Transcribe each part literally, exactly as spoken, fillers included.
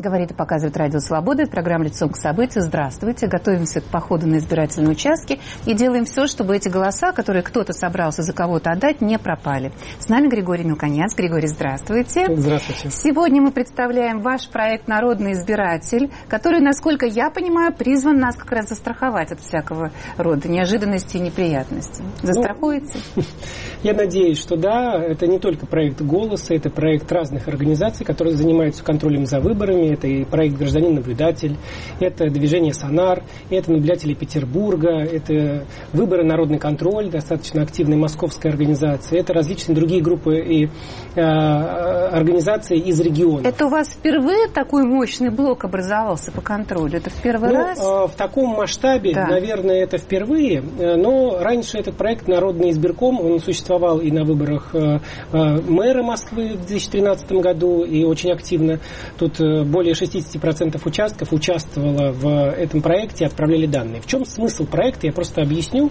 Говорит и показывает Радио Свобода. Это программа «Лицом к событию». Здравствуйте. Готовимся к походу на избирательные участки и делаем все, чтобы эти голоса, которые кто-то собрался за кого-то отдать, не пропали. С нами Григорий Мелконец. Григорий, здравствуйте. Здравствуйте. Сегодня мы представляем ваш проект «Народный избиратель», который, насколько я понимаю, призван нас как раз застраховать от всякого рода неожиданностей и неприятностей. Застрахуете? Ну, я надеюсь, что да. Это не только проект «Голоса», это проект разных организаций, которые занимаются контролем за выборами. Это и проект «Гражданин-наблюдатель», это движение «Сонар», это наблюдатели Петербурга, это выборы «Народный контроль», достаточно активная московская организация, это различные другие группы и э, организации из региона. Это у вас впервые такой мощный блок образовался по контролю? Это в первый ну, раз? Э, в таком масштабе, да. Наверное, это впервые, но раньше этот проект «Народный избирком», он существовал и на выборах э, э, мэра Москвы в две тысячи тринадцатом году, и очень активно тут э, более шестьдесят процентов участков участвовало в этом проекте и отправляли данные. В чем смысл проекта, я просто объясню.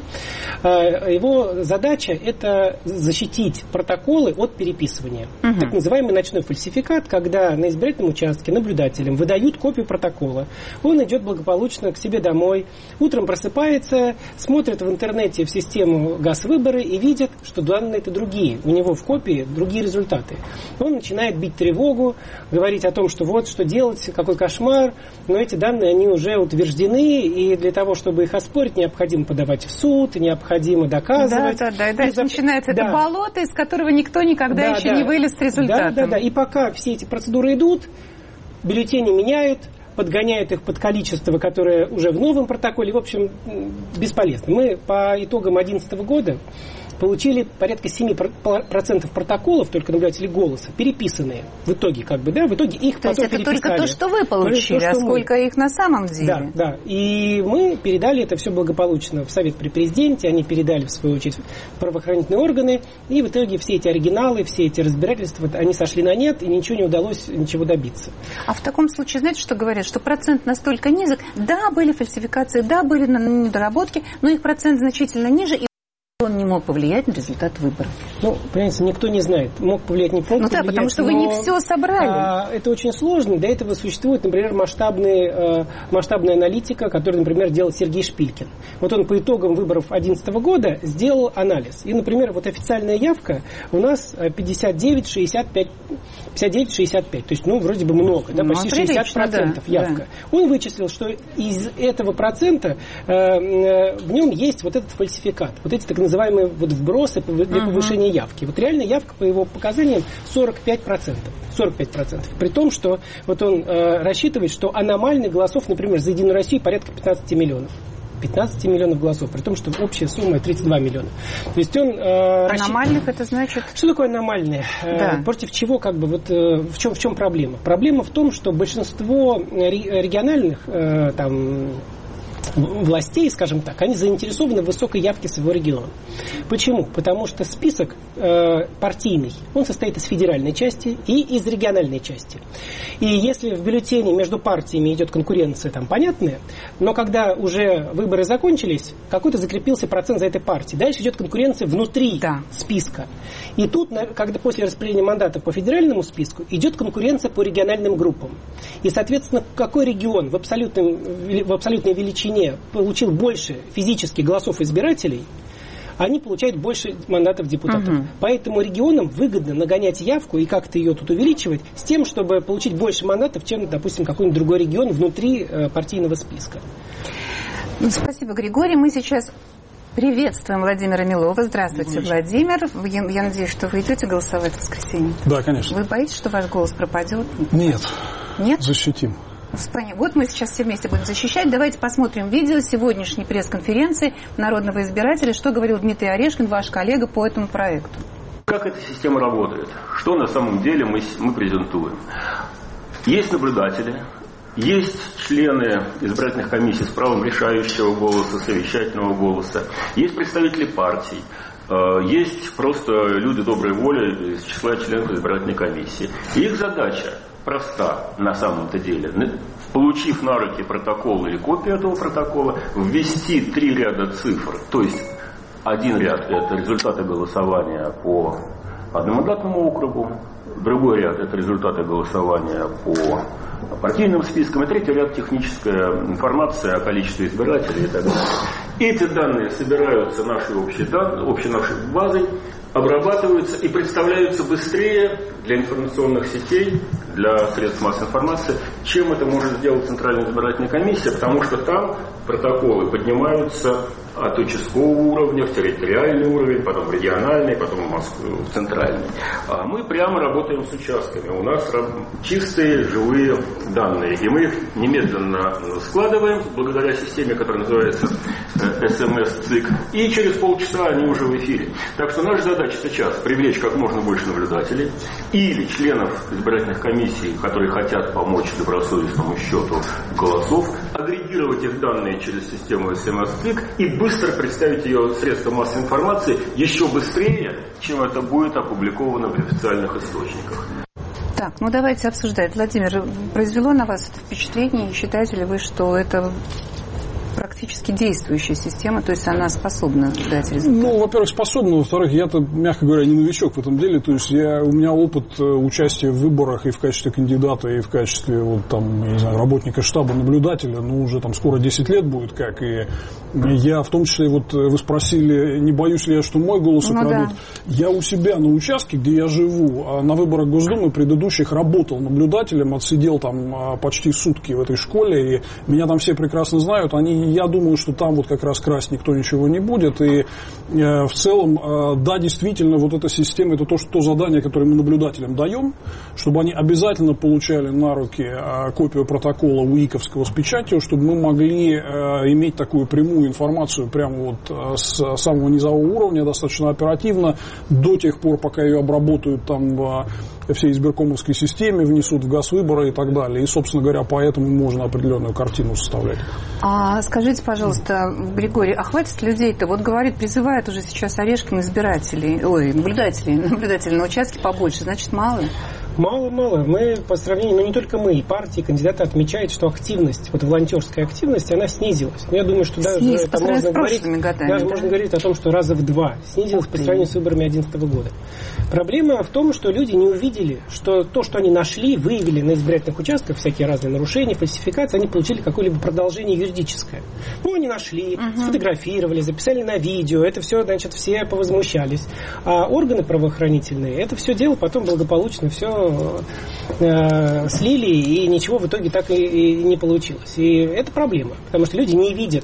Его задача – это защитить протоколы от переписывания. Угу. Так называемый ночной фальсификат, когда на избирательном участке наблюдателям выдают копию протокола. Он идет благополучно к себе домой, утром просыпается, смотрит в интернете в систему ГАС-выборы и видит, что данные-то другие. У него в копии другие результаты. Он начинает бить тревогу, говорить о том, что вот что делать, какой кошмар, но эти данные, они уже утверждены, и для того, чтобы их оспорить, необходимо подавать в суд, необходимо доказывать. Да, да, да, и дальше за... начинается да. это болото, из которого никто никогда да, еще да. не вылез с результатом. Да, да, да, и пока все эти процедуры идут, бюллетени меняют, подгоняют их под количество, которое уже в новом протоколе, в общем, бесполезно. Мы по итогам две тысячи одиннадцатого года получили порядка семь процентов протоколов, только наблюдатели «Голоса», переписанные в итоге, как бы, да, в итоге их то потом есть это переписали. только то, что вы получили, то, что а сколько мы. Их на самом деле? Да, да. И мы передали это все благополучно в Совет при Президенте, они передали, в свою очередь, в правоохранительные органы, и в итоге все эти оригиналы, все эти разбирательства, они сошли на нет, и ничего не удалось, ничего добиться. А в таком случае, знаете, что говорят? Что процент настолько низок, да, были фальсификации, да, были недоработки, но их процент значительно ниже, и он не мог повлиять на результат выборов. Ну, понимаете, никто не знает. Мог повлиять, не мог ну, повлиять. Ну да, потому что вы не все собрали. А, это очень сложно. Для этого существует, например, масштабный, а, масштабная аналитика, которую, например, делал Сергей Шпилькин. Вот он по итогам выборов две тысячи одиннадцатого года сделал анализ. И, например, вот официальная явка у нас пятьдесят девять шестьдесят пять. пятьдесят девять шестьдесят пять. То есть, ну, вроде бы много, да, почти ну, шестьдесят процентов да, явка. Да. Он вычислил, что из этого процента э, э, в нем есть вот этот фальсификат. Вот эти так называемые вот вбросы для uh-huh. повышения явки. Вот реальная явка, по его показаниям, сорок пять процентов. сорок пять процентов. При том, что вот он э, рассчитывает, что аномальных голосов, например, за Единую Россию порядка пятнадцать миллионов. пятнадцать миллионов голосов, при том, что общая сумма тридцать два миллиона. То есть он... Э, аномальных рассчит... это значит? Что такое аномальные? Да. Э, против чего, как бы, вот, э, в чем, в чем проблема? Проблема в том, что большинство региональных э, там, властей, скажем так, они заинтересованы в высокой явке своего региона. Почему? Потому что список э, партийный, он состоит из федеральной части и из региональной части. И если в бюллетене между партиями идет конкуренция, там, понятная, но когда уже выборы закончились, какой-то закрепился процент за этой партией. Дальше идет конкуренция внутри да. списка. И тут, когда после распределения мандатов по федеральному списку, идет конкуренция по региональным группам. И, соответственно, какой регион в абсолютной, в абсолютной величине получил больше физических голосов избирателей, они получают больше мандатов депутатов. Угу. Поэтому регионам выгодно нагонять явку и как-то ее тут увеличивать с тем, чтобы получить больше мандатов, чем, допустим, какой-нибудь другой регион внутри э, партийного списка. Ну, спасибо, Григорий. Мы сейчас приветствуем Владимира Милова. Здравствуйте, Владимир. Я, я надеюсь, что вы идете голосовать в воскресенье. Да, конечно. Вы боитесь, что ваш голос пропадет? Нет. Нет? Защитим. Вот мы сейчас все вместе будем защищать. Давайте посмотрим видео сегодняшней пресс-конференции народного избирателя. Что говорил Дмитрий Орешкин, ваш коллега, по этому проекту. Как эта система работает? Что на самом деле мы, мы презентуем? Есть наблюдатели, есть члены избирательных комиссий с правом решающего голоса, совещательного голоса, есть представители партий, есть просто люди доброй воли из числа членов избирательной комиссии. И их задача проста на самом-то деле. Получив на руки протокол или копию этого протокола, ввести три ряда цифр. То есть один ряд – это результаты голосования по одномандатному округу, Другой ряд – это результаты голосования по партийным спискам. И третий ряд – техническая информация о количестве избирателей и так далее. Эти данные собираются нашей общей, общей нашей базой, обрабатываются и представляются быстрее для информационных сетей, для средств массовой информации, чем это может сделать Центральная избирательная комиссия, потому что там протоколы поднимаются от участкового уровня в территориальный уровень, потом в региональный, потом в, Москву, в центральный. А мы прямо работаем с участками. У нас чистые, живые данные. И мы их немедленно складываем благодаря системе, которая называется эс эм эс-ЦИК. И через полчаса они уже в эфире. Так что наша задача сейчас привлечь как можно больше наблюдателей или членов избирательных комиссий, которые хотят помочь добросовестному счету голосов, агрегировать их данные через систему эс эм эс-ЦИК и быстро представить ее средства массовой информации еще быстрее, чем это будет опубликовано в официальных источниках. Так, ну давайте обсуждать. Владимир, произвело на вас это впечатление? Считаете ли вы, что это практически действующая система, то есть она способна дать результат? Ну, во-первых, способна, во-вторых, я-то, мягко говоря, не новичок в этом деле, то есть я, у меня опыт участия в выборах и в качестве кандидата, и в качестве вот, там, я не знаю, работника штаба, наблюдателя, ну, уже там скоро десять лет будет как, и я в том числе, вот вы спросили, не боюсь ли я, что мой голос украдут, ну, да. Я у себя на участке, где я живу, на выборах Госдумы предыдущих работал наблюдателем, отсидел там почти сутки в этой школе, и меня там все прекрасно знают, они я думаю, что там вот как раз красть никто ничего не будет. И э, в целом, э, да, действительно, вот эта система, это то, что, то задание, которое мы наблюдателям даем, чтобы они обязательно получали на руки э, копию протокола УИКовского с печатью, чтобы мы могли э, иметь такую прямую информацию прямо вот э, с самого низового уровня, достаточно оперативно, до тех пор, пока ее обработают там в всей избиркомовской системе, внесут в ГАЗ-выборы и так далее. И, собственно говоря, поэтому можно определенную картину составлять. А скажите, пожалуйста, Григорий, а хватит людей-то? Вот говорит, призывают уже сейчас Орешкин избирателей, ой, наблюдателей, наблюдателей на участке побольше, значит, мало? Мало-мало. Мы по сравнению, ну не только мы, и партии, кандидаты отмечают, что активность, вот волонтерская активность, она снизилась. Я думаю, что даже, Снизилась, это можно, говорить, годами, даже да? можно говорить о том, что раза в два снизилась по сравнению с выборами две тысячи одиннадцатого года. Проблема в том, что люди не увидели, что то, что они нашли, выявили на избирательных участках, всякие разные нарушения, фальсификации, они получили какое-либо продолжение юридическое. Ну, они нашли, угу. сфотографировали, записали на видео, это все, значит, все повозмущались. А органы правоохранительные это все дело потом благополучно все э, слили, и ничего в итоге так и, и не получилось. И это проблема, потому что люди не видят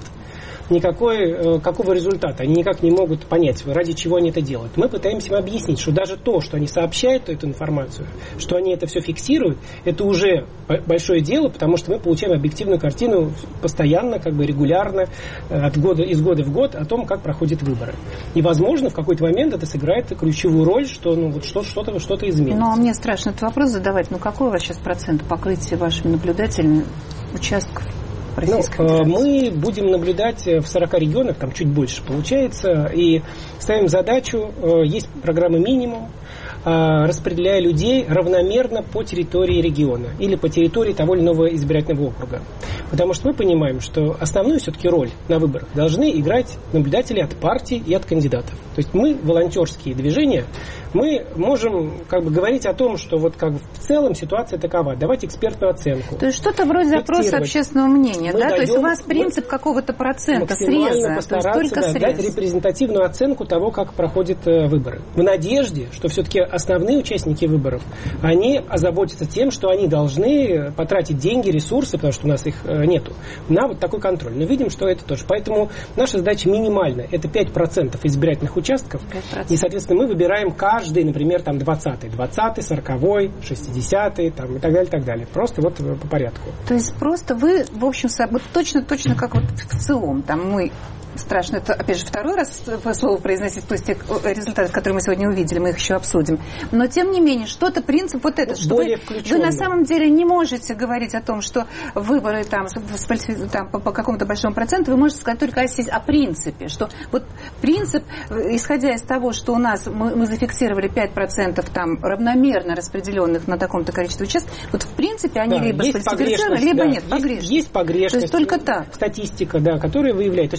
никакой, какого результата. Они никак не могут понять, ради чего они это делают. Мы пытаемся им объяснить, что даже то, что они сообщают эту информацию, что они это все фиксируют, это уже большое дело, потому что мы получаем объективную картину постоянно, как бы регулярно, от года, из года в год о том, как проходят выборы. И, возможно, в какой-то момент это сыграет ключевую роль, что ну, вот что-то, что-то изменится. Ну, а мне страшно этот вопрос задавать. Ну, какой у вас сейчас процент покрытия вашими наблюдателями участков? Ну, мы будем наблюдать в сорока регионах, там чуть больше получается, и ставим задачу, есть программа «Минимум», распределяя людей равномерно по территории региона или по территории того или иного избирательного округа. Потому что мы понимаем, что основную все-таки роль на выборах должны играть наблюдатели от партий и от кандидатов. То есть мы, волонтерские движения, мы можем как бы говорить о том, что вот как в целом ситуация такова, давать экспертную оценку. То есть что-то вроде запроса общественного мнения, мы да? даем, То есть у вас принцип какого-то процента среза, постараться, то есть только да, срез. дать репрезентативную оценку того, как проходят э, выборы. В надежде, что все-таки основные участники выборов, они озаботятся тем, что они должны потратить деньги, ресурсы, потому что у нас их э, нету, на вот такой контроль. Но видим, что это тоже. Поэтому наша задача минимальная. Это пять процентов избирательных участков. пять процентов. И, соответственно, мы выбираем каждый, например, там двадцатый, двадцатый, сороковой, шестидесятый, там, и так далее, и так далее. Просто вот по порядку. То есть просто вы, в общем, вот точно-точно как вот в ЦИОМ, там мы... Страшно, это, опять же, второй раз слово произносить после тех результатов, которые мы сегодня увидели, мы их еще обсудим. Но, тем не менее, что-то принцип вот этот, что вы, вы на самом деле не можете говорить о том, что выборы там, там, по, по какому-то большому проценту, вы можете сказать только о, о принципе, что вот принцип, исходя из того, что у нас мы, мы зафиксировали пять процентов там равномерно распределенных на таком-то количестве участков, вот в принципе они да, либо сфальсифицированы, либо да, нет, погрешность. Есть, есть погрешность. То есть только так. Статистика, да, которая выявляет. То есть мы могли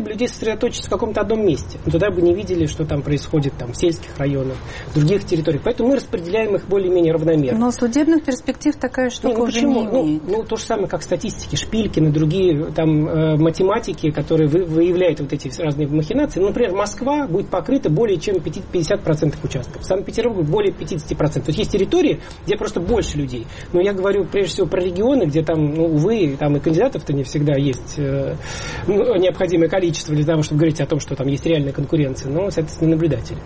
бы людей сосредоточиться в каком-то одном месте. Но тогда бы не видели, что там происходит там, в сельских районах, в других территориях. Поэтому мы распределяем их более-менее равномерно. Но судебных перспектив такая штука не, ну, уже почему? не имеет. Ну, ну, то же самое, как статистики, Шпилькин и другие там, э, математики, которые вы, выявляют вот эти разные махинации. Ну, например, Москва будет покрыта более чем пятьдесят процентов участков. Санкт-Петербург более пятьдесят процентов. То есть есть территории, где просто больше людей. Но я говорю прежде всего про регионы, где там, ну, увы, там и кандидатов-то не всегда есть э, ну, необходимое количество для того, чтобы говорить о том, что там есть реальная конкуренция, но, соответственно, наблюдатели.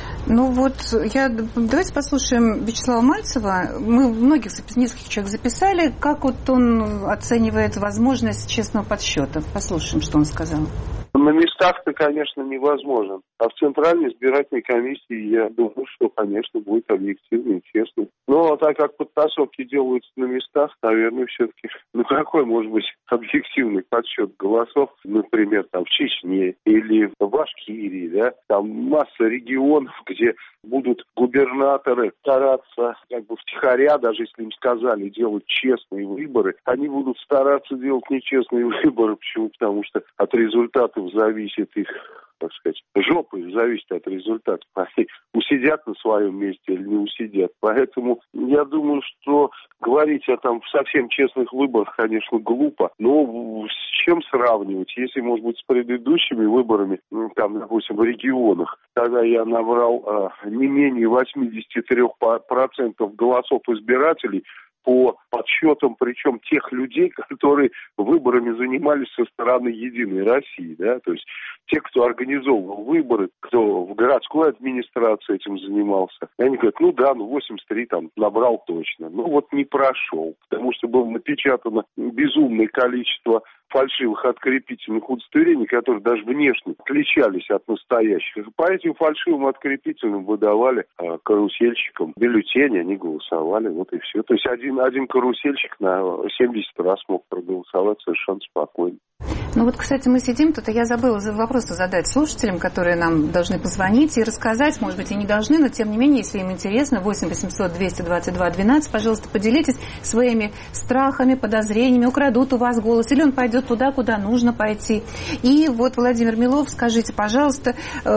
Ну вот, я, давайте послушаем Вячеслава Мальцева. Мы многих, нескольких человек записали. Как вот он оценивает возможность честного подсчета? Послушаем, что он сказал. На местах-то, конечно, невозможно. А в Центральной избирательной комиссии, я думаю, что, конечно, будет объективно и честно. Но так как подтасовки делаются на местах, наверное, все-таки, ну, какой может быть объективный подсчет голосов, например, там, в Чечне или в Башкирии, да, там масса регионов, где будут губернаторы стараться, как бы втихаря, даже если им сказали делать честные выборы, они будут стараться делать нечестные выборы. Почему? Потому что от результатов зависит их, так сказать, жопа их зависит от результатов. Они усидят на своем месте или не усидят. Поэтому я думаю, что говорить о там совсем честных выборах, конечно, глупо. Но с чем сравнивать? Если, может быть, с предыдущими выборами, ну, там, допустим, в регионах, тогда я набрал э, не менее восемьдесят три процента голосов избирателей, по подсчетам, причем тех людей, которые выборами занимались со стороны Единой России, да, то есть те, кто организовывал выборы, кто в городской администрации этим занимался, они говорят, ну да, ну восемьдесят три там набрал точно, ну вот не прошел, потому что было напечатано безумное количество фальшивых открепительных удостоверений, которые даже внешне отличались от настоящих. По этим фальшивым открепительным выдавали э, карусельщикам бюллетени, они голосовали, вот и все. То есть один, один карусельщик на семьдесят раз мог проголосовать совершенно спокойно. Ну вот, кстати, мы сидим тут, и я забыла вопрос задать слушателям, которые нам должны позвонить и рассказать, может быть, и не должны, но тем не менее, если им интересно, восемь восемьсот двести двадцать два двенадцать, пожалуйста, поделитесь своими страхами, подозрениями, украдут у вас голос, или он пойдет туда, куда нужно пойти. И вот, Владимир Милов, скажите, пожалуйста,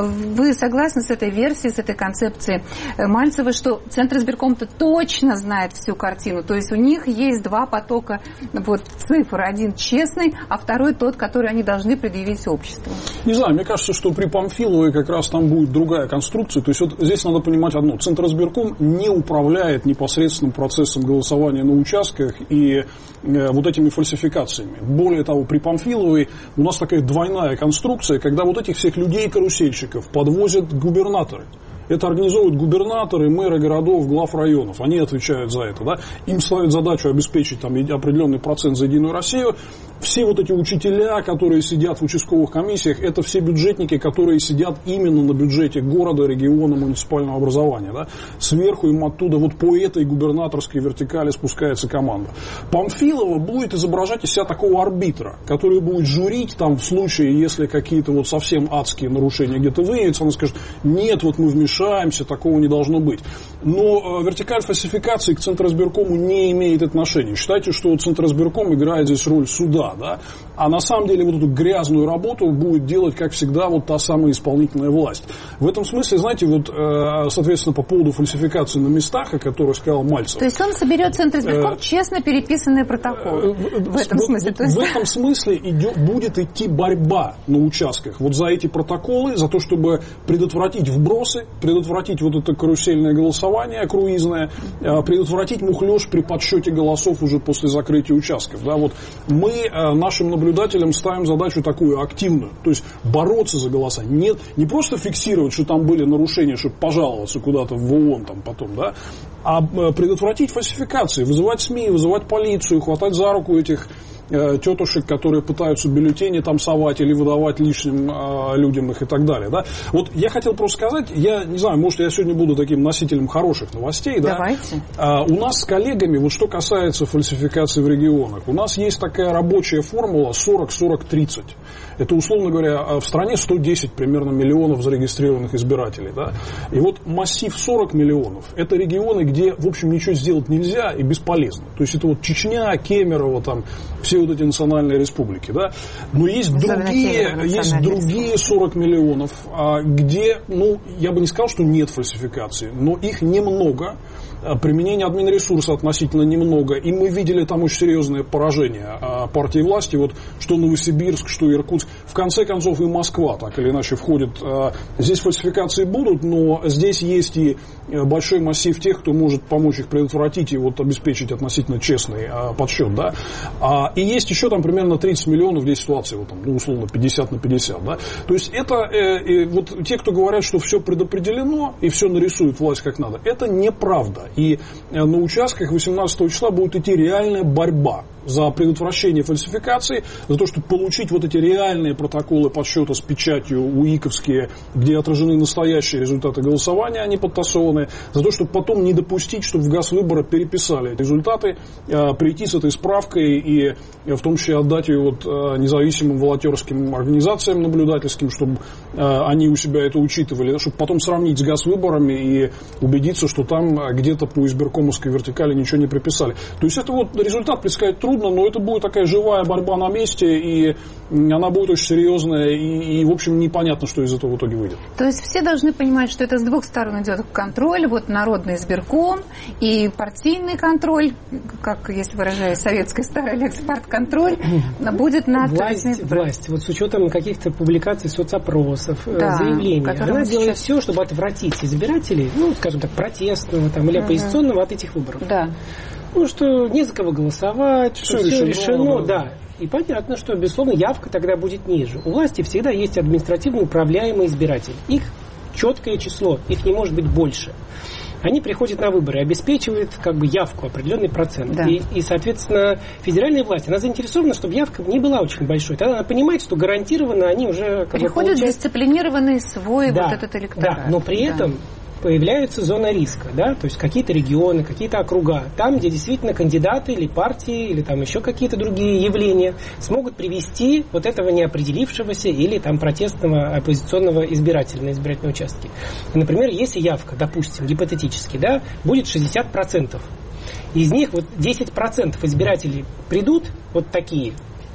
вы согласны с этой версией, с этой концепцией Мальцева, что Центр избирком-то точно знает всю картину, то есть у них есть два потока вот, цифр, один честный, а второй тот, который они должны предъявить обществу? Не знаю, мне кажется, что при Памфиловой как раз там будет другая конструкция. То есть вот здесь надо понимать одно. Центр избирком не управляет непосредственным процессом голосования на участках и э, вот этими фальсификациями. Более того, при Памфиловой у нас такая двойная конструкция, когда вот этих всех людей-карусельщиков подвозят губернаторы. Это организовывают губернаторы, мэры городов, глав районов. Они отвечают за это. Да? Им ставят задачу обеспечить там, определенный процент за Единую Россию. Все вот эти учителя, которые сидят в участковых комиссиях, это все бюджетники, которые сидят именно на бюджете города, региона, муниципального образования. Да? Сверху им оттуда вот по этой губернаторской вертикали спускается команда. Памфилова будет изображать из себя такого арбитра, который будет журить там, в случае, если какие-то вот совсем адские нарушения где-то выявятся. Она скажет, нет, вот мы вмешаемся, такого не должно быть. Но э, вертикаль фальсификации к Центризбиркому не имеет отношения. Считайте, что Центризбирком играет здесь роль суда. Да? А на самом деле вот эту грязную работу будет делать, как всегда, вот та самая исполнительная власть. В этом смысле, знаете, вот, э, соответственно, по поводу фальсификации на местах, о которой сказал Мальцев. То есть он соберет Центризбирком э, честно переписанные протоколы. Э, в этом вот, смысле. Вот, в этом смысле идет, будет идти борьба на участках. Вот за эти протоколы, за то, чтобы предотвратить вбросы, предотвратить вот это карусельное голосование круизное, э, предотвратить мухлёж при подсчете голосов уже после закрытия участков. Да? Вот мы э, нашим наблюдателям ставим задачу такую активную. То есть бороться за голоса. Нет, не просто фиксировать, что там были нарушения, чтобы пожаловаться куда-то в ООН там потом, да, а предотвратить фальсификации, вызывать СМИ, вызывать полицию, хватать за руку этих э, тетушек, которые пытаются бюллетени там совать или выдавать лишним э, людям их и так далее. Да? Вот я хотел просто сказать, я не знаю, может, я сегодня буду таким носителем хороших новостей. Давайте. Да? А, у нас с коллегами, вот что касается фальсификации в регионах, у нас есть такая рабочая формула сорок сорок тридцать. Это, условно говоря, в стране сто десять примерно миллионов зарегистрированных избирателей. Да? И вот массив сорок миллионов – это регионы, где, в общем, ничего сделать нельзя и бесполезно. То есть это вот Чечня, Кемерово, там, все вот эти национальные республики. Да? Но есть другие, есть другие сорок миллионов, где, ну, я бы не сказал, что нет фальсификации, но их немного. Применение админресурса относительно немного. И мы видели там очень серьезное поражение партии власти. Вот что Новосибирск, что Иркутск. В конце концов и Москва так или иначе входит. Здесь фальсификации будут, но здесь есть и большой массив тех, кто может помочь их предотвратить и вот обеспечить относительно честный подсчет. Да? И есть еще там примерно тридцать миллионов, здесь ситуация вот, там, ну, условно пятьдесят на пятьдесят. Да? То есть это вот те, кто говорят, что все предопределено и все нарисует власть как надо, это неправда. И на участках восемнадцатого числа будет идти реальная борьба за предотвращение фальсификации, за то, чтобы получить вот эти реальные протоколы подсчета с печатью УИКовские, где отражены настоящие результаты голосования, а не подтасованные, за то, чтобы потом не допустить, чтобы в Газвыборы переписали результаты, прийти с этой справкой и в том числе отдать ее вот независимым волонтерским организациям наблюдательским, чтобы они у себя это учитывали, чтобы потом сравнить с Газвыборами и убедиться, что там где-то по избиркомовской вертикали ничего не приписали. То есть это вот результат предсказать трудно, но это будет такая живая борьба на месте, и она будет очень серьезная, и, и в общем, непонятно, что из этого в итоге выйдет. То есть все должны понимать, что это с двух сторон идет контроль, вот народный избирком и партийный контроль, как, если выражаясь советской старой лекции, партконтроль, будет над... Власть, власть, вот с учетом каких-то публикаций, соцопросов, да, заявлений, она делает сейчас... все, чтобы отвратить избирателей, ну, скажем так, протестного там, или оппозиционного угу. от этих выборов. Да. Ну, что не за кого голосовать, что все, все решено, решено да. да. И понятно, что, безусловно, явка тогда будет ниже. У власти всегда есть административно управляемый избиратель. Их четкое число, их не может быть больше. Они приходят на выборы, обеспечивают как бы явку, определенный процент. Да. И, и, соответственно, федеральная власть, она заинтересована, чтобы явка не была очень большой. Тогда она понимает, что гарантированно они уже... Как приходят бы, получают... дисциплинированный свой да, вот этот электорат. Да, но при да. этом... появляется зона риска, да, то есть какие-то регионы, какие-то округа, там, где действительно кандидаты или партии, или там еще какие-то другие явления смогут привести вот этого неопределившегося или там протестного оппозиционного избирателя на избирательном участке. Например, если явка, допустим, гипотетически, да, будет шестьдесят процентов, из них вот десять процентов избирателей придут, вот такие,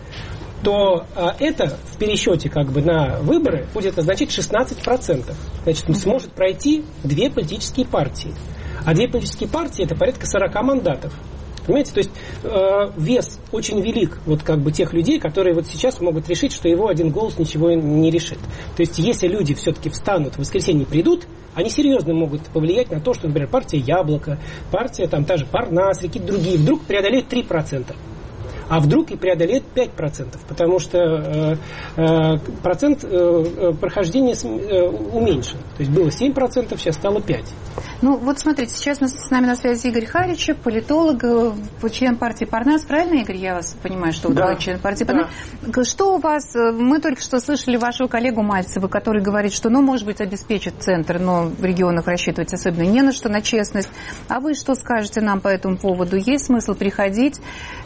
то а, это в пересчете как бы на выборы будет означать шестнадцать процентов. Значит, сможет пройти две политические партии. А две политические партии это порядка сорок мандатов. Понимаете? То есть э, вес очень велик вот как бы тех людей, которые вот сейчас могут решить, что его один голос ничего не решит. То есть если люди все-таки встанут, в воскресенье придут, они серьезно могут повлиять на то, что, например, партия Яблоко, партия там та же Парнас, какие-то другие вдруг преодолеют три процента. А вдруг и преодолеет пять процентов, потому что э, э, процент э, прохождения э, уменьшен. То есть было семь процентов, сейчас стало пять процентов. Ну, вот смотрите, сейчас с нами на связи Игорь Харичев, политолог, член партии Парнас. Правильно, Игорь? Я вас понимаю, что вы да. член партии Парнас. Да. Что у вас... Мы только что слышали вашего коллегу Мальцева, который говорит, что, ну, может быть, обеспечит центр, но в регионах рассчитывать особенно не на что, на честность. А вы что скажете нам по этому поводу? Есть смысл приходить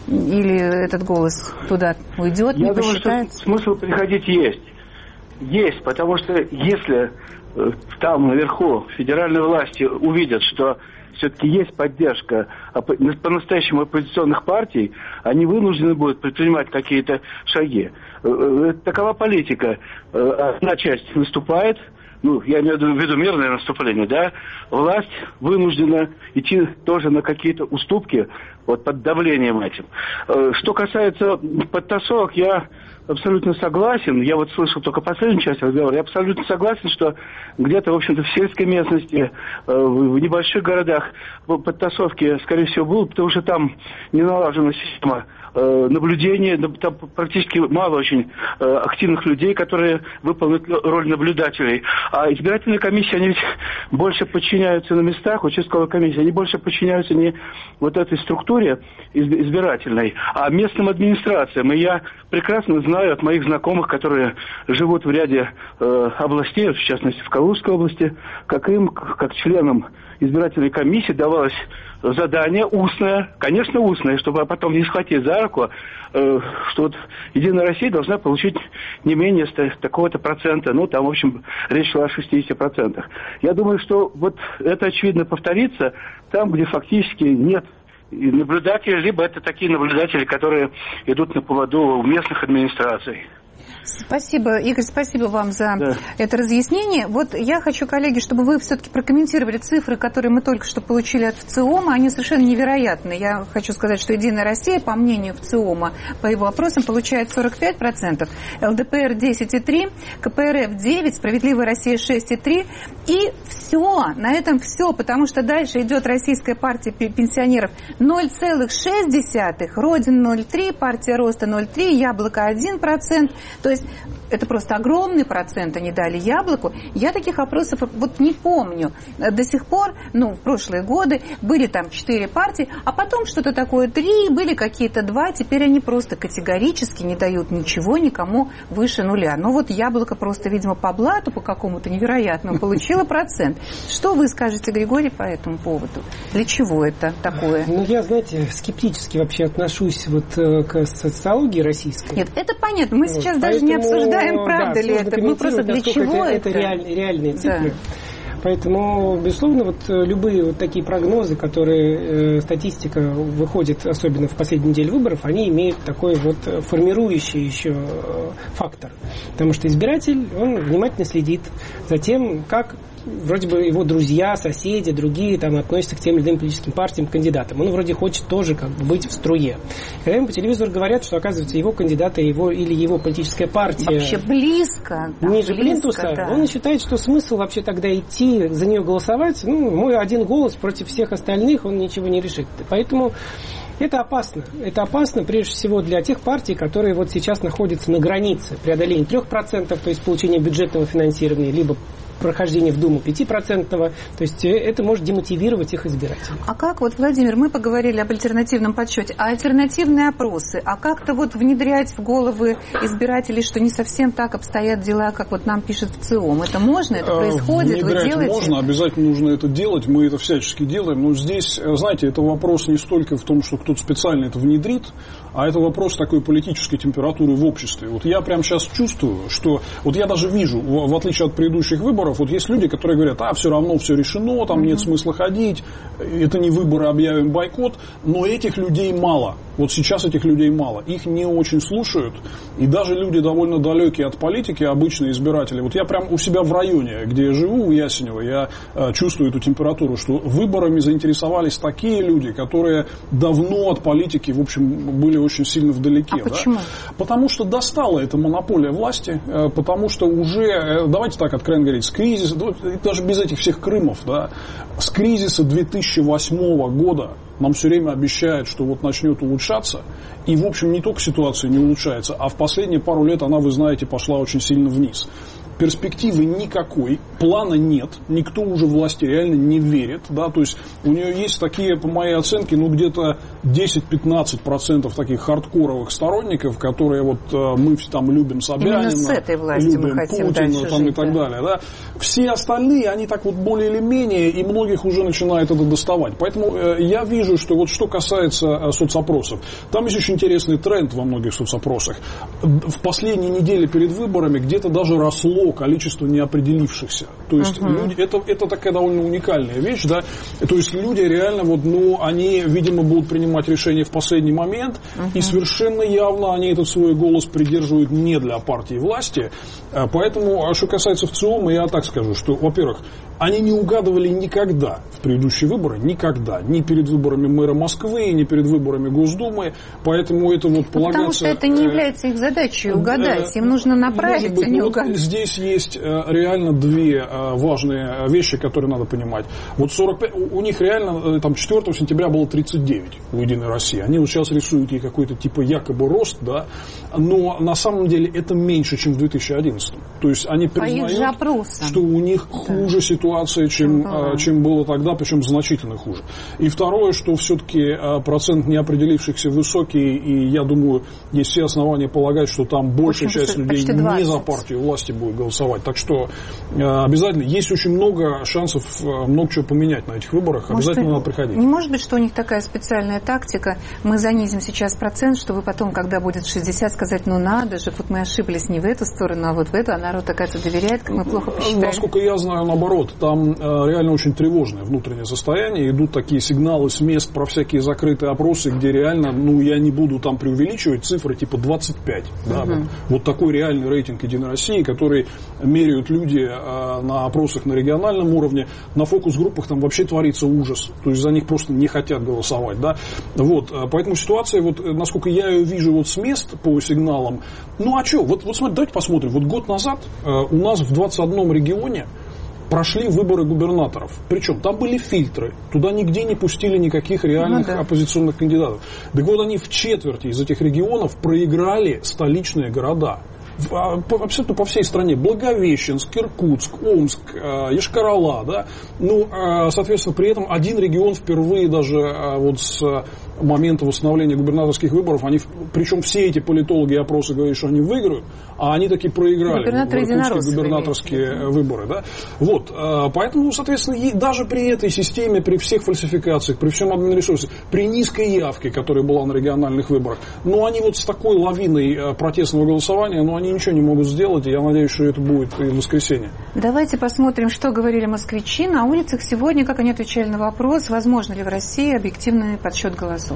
или этот голос туда уйдет, Я не думаю, посчитается? Что смысл приходить есть. Есть, потому что если там наверху федеральные власти увидят, что все-таки есть поддержка по-настоящему оппозиционных партий, они вынуждены будут предпринимать какие-то шаги. Такова политика. Одна часть выступает, ну, я имею в виду мирное наступление, да, власть вынуждена идти тоже на какие-то уступки вот под давлением этим. Что касается подтасовок, я абсолютно согласен, я вот слышал только последнюю часть разговора, я абсолютно согласен, что где-то, в общем-то, в сельской местности, в небольших городах подтасовки, скорее всего, будут, потому что там не налажена система наблюдения, там практически мало очень активных людей, которые выполняют роль наблюдателей. А избирательные комиссии, они ведь больше подчиняются на местах, участковые комиссии, они больше подчиняются не вот этой структуре избирательной, а местным администрациям. И я прекрасно знаю, знаю от моих знакомых, которые живут в ряде э, областей, в частности в Калужской области, как им, как членам избирательной комиссии, давалось задание устное, конечно устное, чтобы потом не схватить за руку, э, что вот Единая Россия должна получить не менее такого-то процента, ну там в общем речь шла о шестидесяти процентах. Я думаю, что вот это очевидно повторится там, где фактически нет наблюдателей, либо это такие наблюдатели, которые идут на поводу у местных администраций. Спасибо, Игорь, спасибо вам за да. это разъяснение. Вот я хочу, коллеги, чтобы вы все-таки прокомментировали цифры, которые мы только что получили от ВЦИОМа. Они совершенно невероятны. Я хочу сказать, что Единая Россия, по мнению ВЦИОМа, по его опросам, получает сорок пять процентов, ЛДПР десять целых три десятых, КПРФ девять, Справедливая Россия шесть целых три десятых. И все, на этом все, потому что дальше идет Российская партия пенсионеров ноль целых шесть десятых, Родина ноль целых три десятых, Партия Роста ноль целых три десятых, Яблоко один процент. То есть это просто огромный процент они дали Яблоку. Я таких опросов вот не помню. До сих пор, ну, в прошлые годы были там четыре партии, а потом что-то такое три, были какие-то два, теперь они просто категорически не дают ничего никому выше нуля. Ну вот Яблоко просто, видимо, по блату, по какому-то невероятному получило процент. Что вы скажете, Григорий, по этому поводу? Для чего это такое? Ну, я, знаете, скептически вообще отношусь вот к социологии российской. Нет, это понятно. Мы вот. сейчас Поэтому, даже не обсуждаем, правда да, ли это. Мы просто для чего это? Это это? реаль, реальные цифры. Да. Поэтому, безусловно, вот любые вот такие прогнозы, которые э, статистика выходит, особенно в последнюю неделю выборов, они имеют такой вот формирующий еще э, фактор. Потому что избиратель, он внимательно следит за тем, как вроде бы его друзья, соседи, другие там относятся к тем или иным политическим партиям, кандидатам. Он вроде хочет тоже как бы быть в струе. Когда ему по телевизору говорят, что, оказывается, его кандидаты его, или его политическая партия вообще близко, да, ниже близко, плинтуса, да. Он считает, что смысл вообще тогда идти за нее голосовать, ну, мой один голос против всех остальных, он ничего не решит. Поэтому это опасно. Это опасно прежде всего для тех партий, которые вот сейчас находятся на границе преодоления трех процентов, то есть получения бюджетного финансирования, либо прохождения в Думу пять процентов, то есть это может демотивировать их избирателей. А как, вот, Владимир, мы поговорили об альтернативном подсчете, а альтернативные опросы, а как-то вот внедрять в головы избирателей, что не совсем так обстоят дела, как вот нам пишет ВЦИОМ? Это можно, это происходит, внедрять вы делаете? можно, обязательно нужно это делать, мы это всячески делаем, но здесь, знаете, это вопрос не столько в том, что кто-то специально это внедрит, а это вопрос такой политической температуры в обществе. Вот я прямо сейчас чувствую, что, вот я даже вижу, в, в отличие от предыдущих выборов, вот есть люди, которые говорят, а, все равно все решено, там нет смысла ходить, это не выборы, объявим бойкот, но этих людей мало. Вот сейчас этих людей мало. Их не очень слушают, и даже люди довольно далекие от политики, обычные избиратели. Вот я прям у себя в районе, где я живу, у Ясенева, я э, чувствую эту температуру, что выборами заинтересовались такие люди, которые давно от политики, в общем, были очень сильно вдалеке. А почему? Да? Потому что достала эта монополия власти, э, потому что уже, э, давайте так откровенно говорить, с кризиса, даже без этих всех Крымов, да, с кризиса две тысячи восьмого года нам все время обещают, что вот начнет улучшаться. И, в общем, не только ситуация не улучшается, а в последние пару лет она, вы знаете, пошла очень сильно вниз. Перспективы никакой, плана нет, никто уже власти реально не верит, да, то есть у нее есть такие, по моей оценке, ну где-то десять-пятнадцать процентов таких хардкоровых сторонников, которые вот э, мы там любим Собянина, именно с этой властью любим мы хотим Путина там, жить, и так да. далее, да. Все остальные, они так вот более или менее, и многих уже начинает это доставать. Поэтому э, я вижу, что вот что касается э, соцопросов, там есть очень интересный тренд во многих соцопросах. В последние недели перед выборами где-то даже росло количество неопределившихся. То есть uh-huh. люди, это, это такая довольно уникальная вещь, да. То есть люди реально вот, ну, они, видимо, будут принимать решения в последний момент, uh-huh. и совершенно явно они этот свой голос придерживают не для партии власти. Поэтому, что касается ВЦИОМа, я так скажу, что, во-первых, они не угадывали никогда в предыдущие выборы, никогда. Ни перед выборами мэра Москвы, ни перед выборами Госдумы. Поэтому это вот полагаться... Потому что это не является их задачей угадать. Им нужно направить, быть, а не вот угадать. здесь есть реально две важные вещи, которые надо понимать. Вот сорок пять, у них реально там четвёртого сентября было тридцать девять у Единой России. Они вот сейчас рисуют ей какой-то типа якобы рост, да, но на самом деле это меньше, чем в две тысячи одиннадцатом. То есть они признают, что у них хуже да. ситуация, чем, чем, чем было тогда, причем значительно хуже. И второе, что все-таки процент неопределившихся высокий, и я думаю, есть все основания полагать, что там большая часть людей не за партию власти будет голосовать. Так что обязательно есть очень много шансов много чего поменять на этих выборах. Может, обязательно надо приходить. Не может быть, что у них такая специальная тактика, мы занизим сейчас процент, чтобы потом, когда будет шестьдесят, сказать, ну надо же, вот мы ошиблись не в эту сторону, а вот в эту, а народ, оказывается, доверяет, как мы плохо посчитали. Насколько я знаю, наоборот, там реально очень тревожное внутреннее состояние, идут такие сигналы с мест про всякие закрытые опросы, где реально, ну я не буду там преувеличивать, цифры типа двадцать пять. Да, угу. вот, вот такой реальный рейтинг Единой России, который меряют люди на опросах на региональном уровне, на фокус-группах там вообще творится ужас, то есть за них просто не хотят голосовать, да, вот, поэтому ситуация, вот, насколько я ее вижу вот с мест по сигналам, ну а что, вот, вот смотрите, давайте посмотрим, вот год назад у нас в двадцать одном регионе прошли выборы губернаторов. Причем там были фильтры. Туда нигде не пустили никаких реальных ну, да. оппозиционных кандидатов. Так вот, они в четверти из этих регионов проиграли столичные города. Абсолютно по всей стране. Благовещенск, Иркутск, Омск, Йошкар-Ола. Да? Ну, соответственно, при этом один регион впервые даже вот с момента восстановления губернаторских выборов, они, причем все эти политологи и опросы говорят, что они выиграют, а они таки проиграли иркутские губернаторские выборы. Да? Вот, поэтому, соответственно, даже при этой системе, при всех фальсификациях, при всем обмене ресурсов, при низкой явке, которая была на региональных выборах, ну, они вот с такой лавиной протестного голосования, ну, они ничего не могут сделать, и я надеюсь, что это будет и в воскресенье. Давайте посмотрим, что говорили москвичи на улицах сегодня, как они отвечали на вопрос, возможно ли в России объективный подсчет голосов.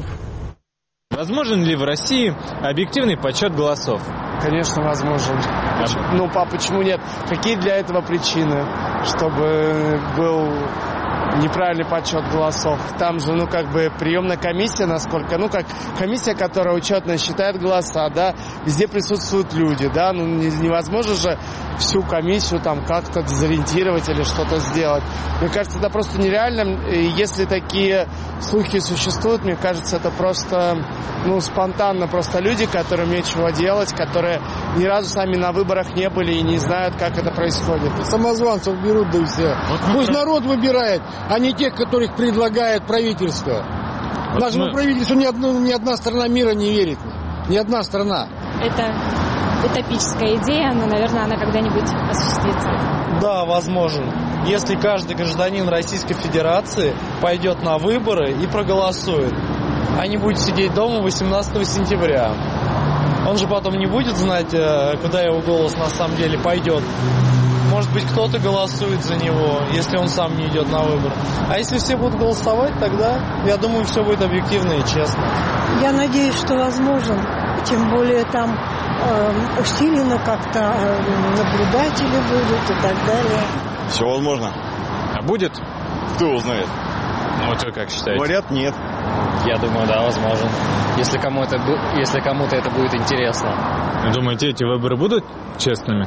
Возможен ли в России объективный подсчет голосов? Конечно, возможен. А... Ну, а почему нет? Какие для этого причины? Чтобы был неправильный подсчет голосов. Там же, ну, как бы, приемная комиссия, насколько, ну, как комиссия, которая учетно считает голоса, да, везде присутствуют люди, да, ну, невозможно же всю комиссию там как-то дезориентировать или что-то сделать. Мне кажется, это просто нереально, и если такие слухи существуют, мне кажется, это просто, ну, спонтанно просто люди, которым нечего делать, которые ни разу сами на выборах не были и не знают, как это происходит. Самозванцев берут, да и все. Вот пусть мы... народ выбирает, а не тех, которых предлагает правительство. Вот нашему мы... правительству ни, одно, ни одна страна мира не верит. Ни одна страна. Это утопическая идея, но, наверное, она когда-нибудь осуществится. Да, возможен. Если каждый гражданин Российской Федерации пойдет на выборы и проголосует, а не будет сидеть дома восемнадцатого сентября. Он же потом не будет знать, куда его голос на самом деле пойдет. Может быть, кто-то голосует за него, если он сам не идет на выборы. А если все будут голосовать, тогда, я думаю, все будет объективно и честно. Я надеюсь, что возможен. Тем более там э, усиленно как-то э, наблюдатели будут и так далее. Все возможно. А будет? Кто узнает? Ну, вот вы как считаете? Говорят, нет. Я думаю, да, возможен. Если кому-то, если кому-то это будет интересно. Вы думаете, эти выборы будут честными?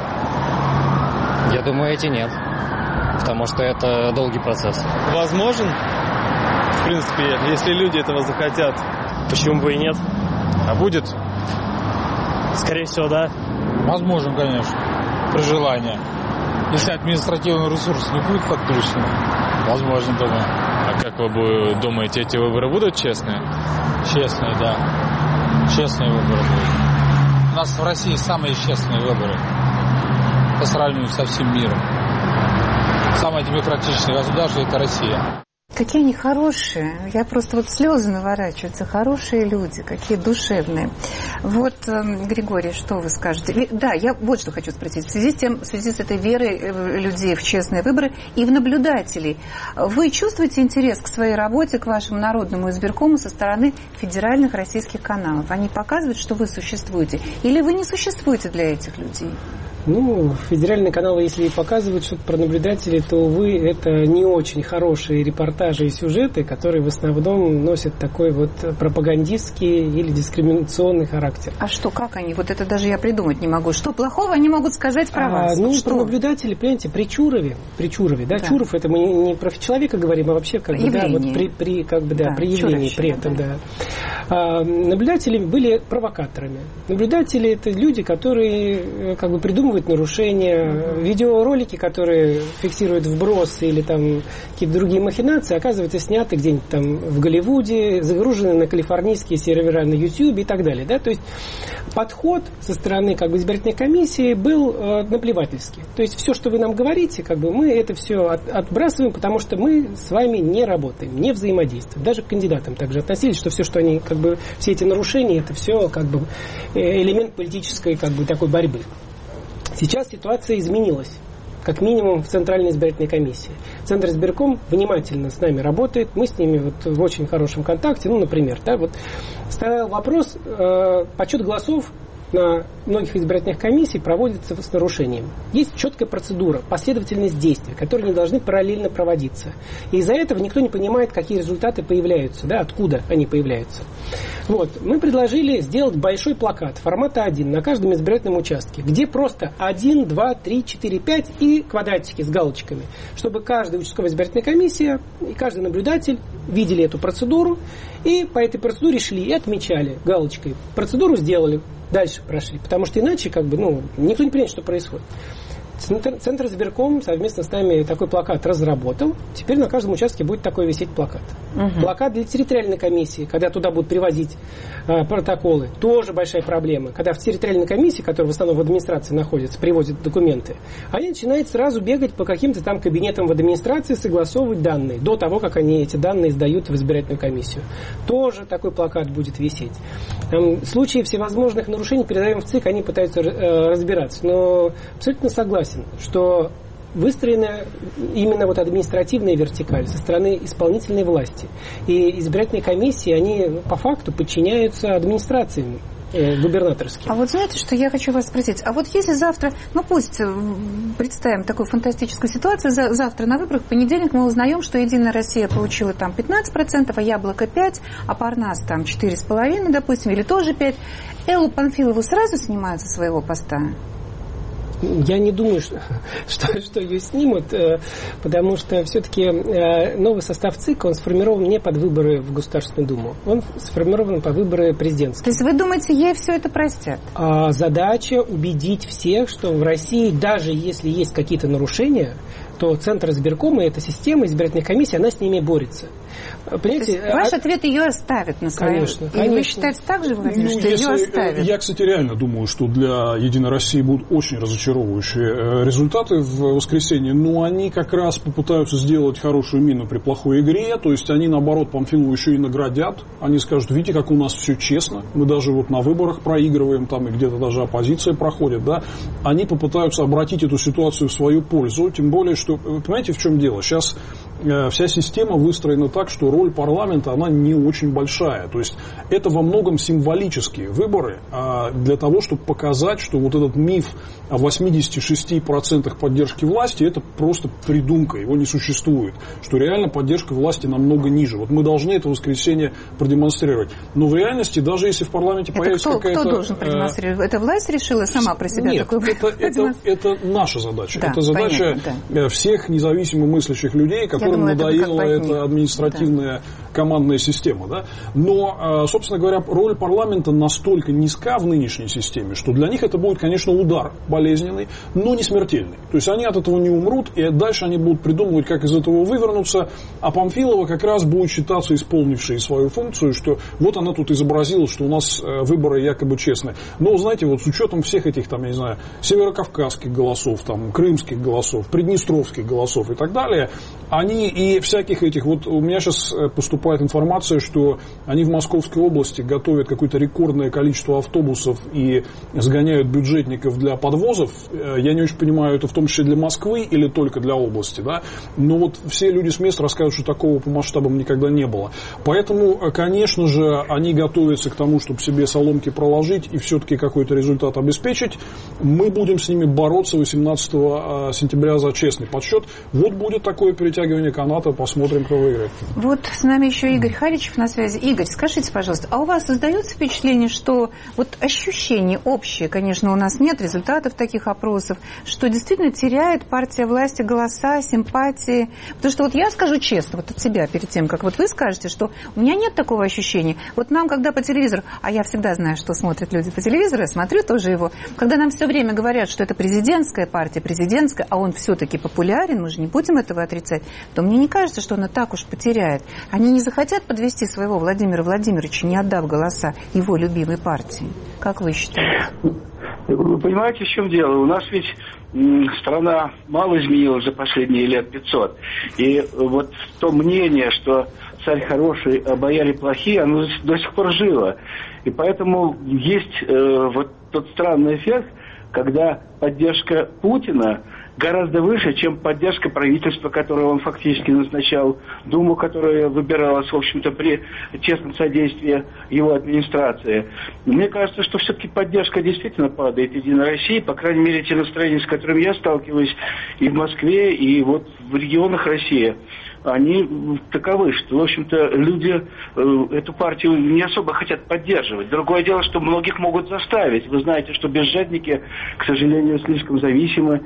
Я думаю, эти нет. Потому что это долгий процесс. Возможен. В принципе, если люди этого захотят. Почему бы и нет? А будет? Скорее всего, да. Возможен, конечно. При желании. Если административный ресурс не будет подключен, возможно, думаю. А как вы думаете, эти выборы будут честные? Честные, да. Честные выборы будут. У нас в России самые честные выборы по сравнению со всем миром. Самое демократичное государство – это Россия. Какие они хорошие. Я просто вот слезы наворачиваются. Хорошие люди, какие душевные. Вот, Григорий, что вы скажете? Да, я вот что хочу спросить. В связи с тем, в связи с этой верой людей в честные выборы и в наблюдателей, вы чувствуете интерес к своей работе, к вашему народному избиркому со стороны федеральных российских каналов? Они показывают, что вы существуете? Или вы не существуете для этих людей? Ну, федеральные каналы, если и показывают что-то про наблюдателей, то, увы, это не очень хорошие репортажи репортажи и сюжеты, которые в основном носят такой вот пропагандистский или дискриминационный характер. А что, как они? Вот это даже я придумать не могу. Что плохого они могут сказать про а, вас? Ну, что? про наблюдателей, понимаете, при Чурове, при Чурове, да, да. Чуров, это мы не, не про человека говорим, а вообще как бы, да, вот при, при, как бы, да, да, при явлении при этом, да. да. А, наблюдатели были провокаторами. Наблюдатели — это люди, которые как бы придумывают нарушения, mm-hmm. видеоролики, которые фиксируют вбросы или там какие-то другие махинации, оказывается, сняты где-нибудь там в Голливуде, загружены на калифорнийские сервера на YouTube и так далее, да, то есть подход со стороны как бы избирательной комиссии был э, наплевательский. То есть все, что вы нам говорите, как бы мы это все от, отбрасываем, потому что мы с вами не работаем, не взаимодействуем. Даже к кандидатам также относились, что все, что они как бы все эти нарушения, это все как бы элемент политической как бы такой борьбы. Сейчас ситуация изменилась. Как минимум в Центральной избирательной комиссии. Центр избирком внимательно с нами работает, мы с ними вот в очень хорошем контакте. Ну, например, да, вот стоял вопрос, э, подсчет голосов на многих избирательных комиссий проводится с нарушением. Есть четкая процедура, последовательность действий, которые не должны параллельно проводиться. И из-за этого никто не понимает, какие результаты появляются, да, откуда они появляются. Вот. Мы предложили сделать большой плакат формата А один на каждом избирательном участке, где просто один, два, три, четыре, пять и квадратики с галочками, чтобы каждая участковая избирательная комиссия и каждый наблюдатель видели эту процедуру и по этой процедуре шли и отмечали галочкой. Процедуру сделали, дальше прошли, потому что иначе как бы, ну, никто не понимает, что происходит. Центр, Центр избирком совместно с нами такой плакат разработал. Теперь на каждом участке будет такой висеть плакат. Угу. Плакат для территориальной комиссии, когда туда будут привозить э, протоколы, тоже большая проблема. Когда в территориальной комиссии, которая в основном в администрации находится, привозят документы, они начинают сразу бегать по каким-то там кабинетам в администрации, согласовывать данные, до того, как они эти данные сдают в избирательную комиссию. Тоже такой плакат будет висеть. Там, в случае всевозможных нарушений передаем в ЦИК, они пытаются э, разбираться. Но абсолютно согласен, что выстроена именно вот административная вертикаль со стороны исполнительной власти. И избирательные комиссии, они по факту подчиняются администрациям э, губернаторским. А вот знаете, что я хочу вас спросить? А вот если завтра, ну пусть представим такую фантастическую ситуацию, за, завтра на выборах, в понедельник мы узнаем, что Единая Россия получила там пятнадцать процентов, а Яблоко пять процентов, а Парнас там четыре с половиной, допустим, или тоже пять процентов. Эллу Панфилову сразу снимают со своего поста? Я не думаю, что, что, что ее снимут, потому что все-таки новый состав ЦИК, он сформирован не под выборы в Государственную Думу, он сформирован под выборы президентские. То есть вы думаете, ей все это простят? А задача убедить всех, что в России, даже если есть какие-то нарушения, то Центр избиркома и эта система избирательной комиссии, она с ними борется. Понимаете, ваш а... ответ ее оставит на своем. Конечно, И конечно. вы считаете так же, Владимир, ну, что если, ее оставят? Я, кстати, реально думаю, что для Единой России будут очень разочаровывающие результаты в воскресенье, но они как раз попытаются сделать хорошую мину при плохой игре, то есть они, наоборот, Памфилову еще и наградят. Они скажут, видите, как у нас все честно, мы даже вот на выборах проигрываем, там и где-то даже оппозиция проходит, да. Они попытаются обратить эту ситуацию в свою пользу, тем более, что, понимаете, в чем дело? Сейчас э, вся система выстроена так, что роль парламента, она не очень большая. То есть это во многом символические выборы э, для того, чтобы показать, что вот этот миф о восемьдесят шесть процентов поддержки власти, это просто придумка, его не существует. Что реально поддержка власти намного ниже. Вот мы должны это воскресенье продемонстрировать. Но в реальности, даже если в парламенте это появится кто, какая-то... кто должен продемонстрировать? Э, это власть решила сама про себя? Нет, такую... это, это, это наша задача. Да, это задача понятно, да. всех независимо мыслящих людей, которым думаю, надоела эта административная да. командная система. Да? Но, собственно говоря, роль парламента настолько низка в нынешней системе, что для них это будет, конечно, удар болезненный, но не смертельный. То есть они от этого не умрут, и дальше они будут придумывать, как из этого вывернуться, а Памфилова как раз будет считаться исполнившей свою функцию, что вот она тут изобразила, что у нас выборы якобы честные. Но, знаете, вот с учетом всех этих, там, я не знаю, северокавказских голосов, там, крымских голосов, приднестровских голосов и так далее, они и всяких этих, вот у меня сейчас поступает информация, что они в Московской области готовят какое-то рекордное количество автобусов и сгоняют бюджетников для подвозов. Я не очень понимаю, это в том числе для Москвы или только для области, да? Но вот все люди с мест рассказывают, что такого по масштабам никогда не было. Поэтому, конечно же, они готовятся к тому, чтобы себе соломки проложить и все-таки какой-то результат обеспечить. Мы будем с ними бороться восемнадцатого сентября за честный подсчет. Вот будет такое перетягивание перетягивание каната, посмотрим, кто выиграет. Вот с нами еще Игорь Харичев на связи. Игорь, скажите, пожалуйста, а у вас создается впечатление, что вот ощущение общее, конечно, у нас нет результатов таких опросов, что действительно теряет партия власти голоса, симпатии? Потому что вот я скажу честно, вот от себя, перед тем, как вот вы скажете, что у меня нет такого ощущения. Вот нам, когда по телевизору, а я всегда знаю, что смотрят люди по телевизору, я смотрю тоже его, когда нам все время говорят, что это президентская партия, президентская, а он все-таки популярен, мы же не будем этого отрицать, то мне не кажется, что она так уж потеряет. Они не захотят подвести своего Владимира Владимировича, не отдав голоса его любимой партии. Как вы считаете? Вы понимаете, в чем дело? У нас ведь страна мало изменилась за последние лет пятьсот. И вот то мнение, что царь хороший, а бояре плохие, оно до сих пор жило. И поэтому есть э, вот тот странный эффект, когда поддержка Путина гораздо выше, чем поддержка правительства, которое он фактически назначал, Думу, которая выбиралась, в общем-то, при честном содействии его администрации. Мне кажется, что все-таки поддержка действительно падает Единой России, по крайней мере, те настроения, с которыми я сталкиваюсь и в Москве, и вот в регионах России. Они таковы, что, в общем-то, люди э, эту партию не особо хотят поддерживать. Другое дело, что многих могут заставить. Вы знаете, что бюджетники, к сожалению, слишком зависимы.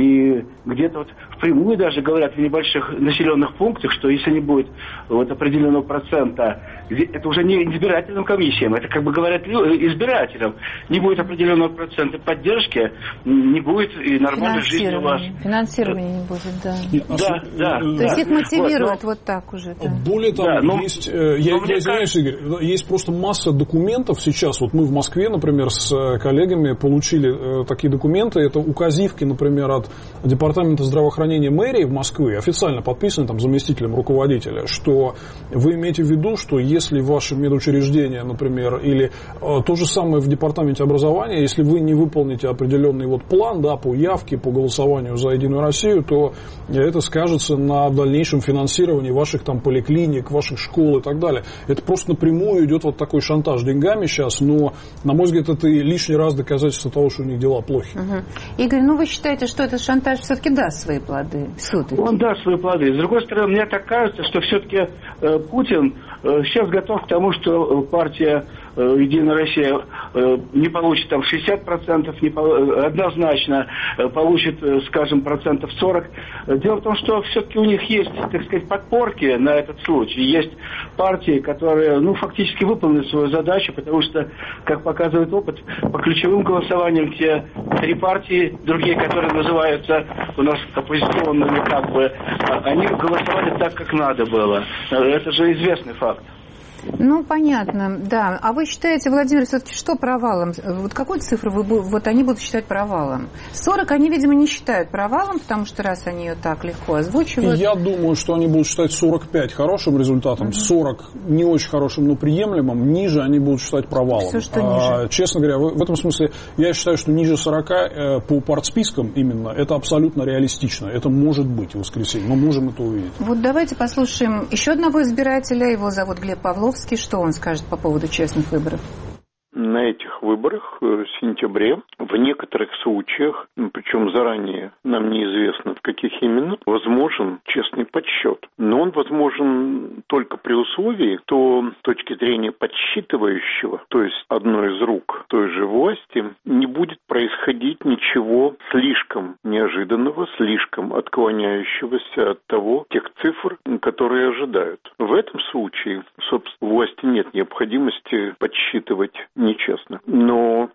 И где-то вот впрямую даже говорят в небольших населенных пунктах, что если не будет вот определенного процента, это уже не избирательным комиссиям, это как бы говорят избирателям, не будет определенного процента поддержки, не будет и нормальной жизни у вас. Финансирования не будет, да. Да, да. То да. есть их мотивируют вот, но... вот так уже. Да. Более того, да, но, есть, я, я извиняюсь, кажется... Игорь, есть просто масса документов сейчас. Вот мы в Москве, например, с коллегами получили э, такие документы. Это указивки, например, от Департамента здравоохранения мэрии в Москве, официально подписаны там заместителем руководителя, что вы имеете в виду, что если ваше медучреждение, например, или э, то же самое в Департаменте образования, если вы не выполните определенный вот план, да, по явке, по голосованию за Единую Россию, то это скажется на дальнейшем финансировании ваших там поликлиник, ваших школ и так далее. Это просто напрямую идет вот такой шантаж деньгами сейчас, но, на мой взгляд, это и лишний раз доказательство того, что у них дела плохи. Угу. Игорь, ну вы считаете, что этот шантаж все-таки даст свои плоды? Все-таки? Он даст свои плоды. С другой стороны, мне так кажется, что все-таки э, Путин э, сейчас готов к тому, что партия э, Единая Россия э, не получит там шестьдесят процентов, не по, э, однозначно э, получит, э, скажем, процентов сорок. Дело в том, что все-таки у них есть, так сказать, подпорки на этот случай. Есть партии, которые, ну, фактически выполнили свою задачу, потому что, как показывает опыт, по ключевым голосованиям те три партии, другие, которые называются у нас оппозиционными, как бы, они голосовали так, как надо было. Это же известный факт. Ну, понятно, да. А вы считаете, Владимир, все-таки что провалом? Вот какую цифру вы, вот они будут считать провалом? сорок они, видимо, не считают провалом, потому что раз они ее так легко озвучивают. Я думаю, что они будут считать сорок пять хорошим результатом, угу. сорок не очень хорошим, но приемлемым, ниже они будут считать провалом. Все, что ниже. А, честно говоря, в, в этом смысле я считаю, что ниже сорока э, по партспискам именно, это абсолютно реалистично. Это может быть в воскресенье, мы можем это увидеть. Вот давайте послушаем еще одного избирателя, его зовут Глеб Павлов. Что он скажет по поводу честных выборов? На этих выборах в сентябре в некоторых случаях, причем заранее нам неизвестно в каких именно, возможен честный подсчет. Но он возможен только при условии, что с точки зрения подсчитывающего, то есть одной из рук той же власти, не будет происходить ничего слишком неожиданного, слишком отклоняющегося от того, тех цифр, которые ожидают. В этом случае, собственно, у власти нет необходимости подсчитывать нечестно. Но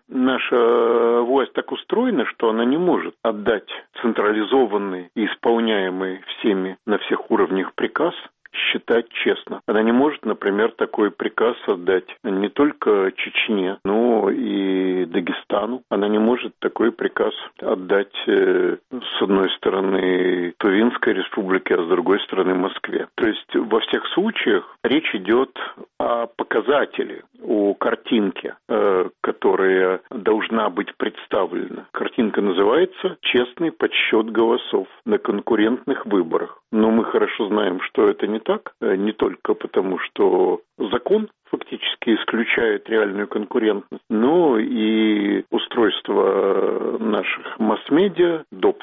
наша власть так устроена, что она не может отдать централизованный и исполняемый всеми на всех уровнях приказ считать честно. Она не может, например, такой приказ отдать не только Чечне, но и Дагестану. Она не может такой приказ отдать э, с одной стороны Тувинской республике, а с другой стороны Москве. То есть во всех случаях речь идет о показателе, о картинке, э, которая должна быть представлена. Картинка называется «Честный подсчет голосов на конкурентных выборах». Но мы хорошо знаем, что это не так, не только потому, что закон фактически исключает реальную конкурентность, но и устройство наших масс-медиа, допуск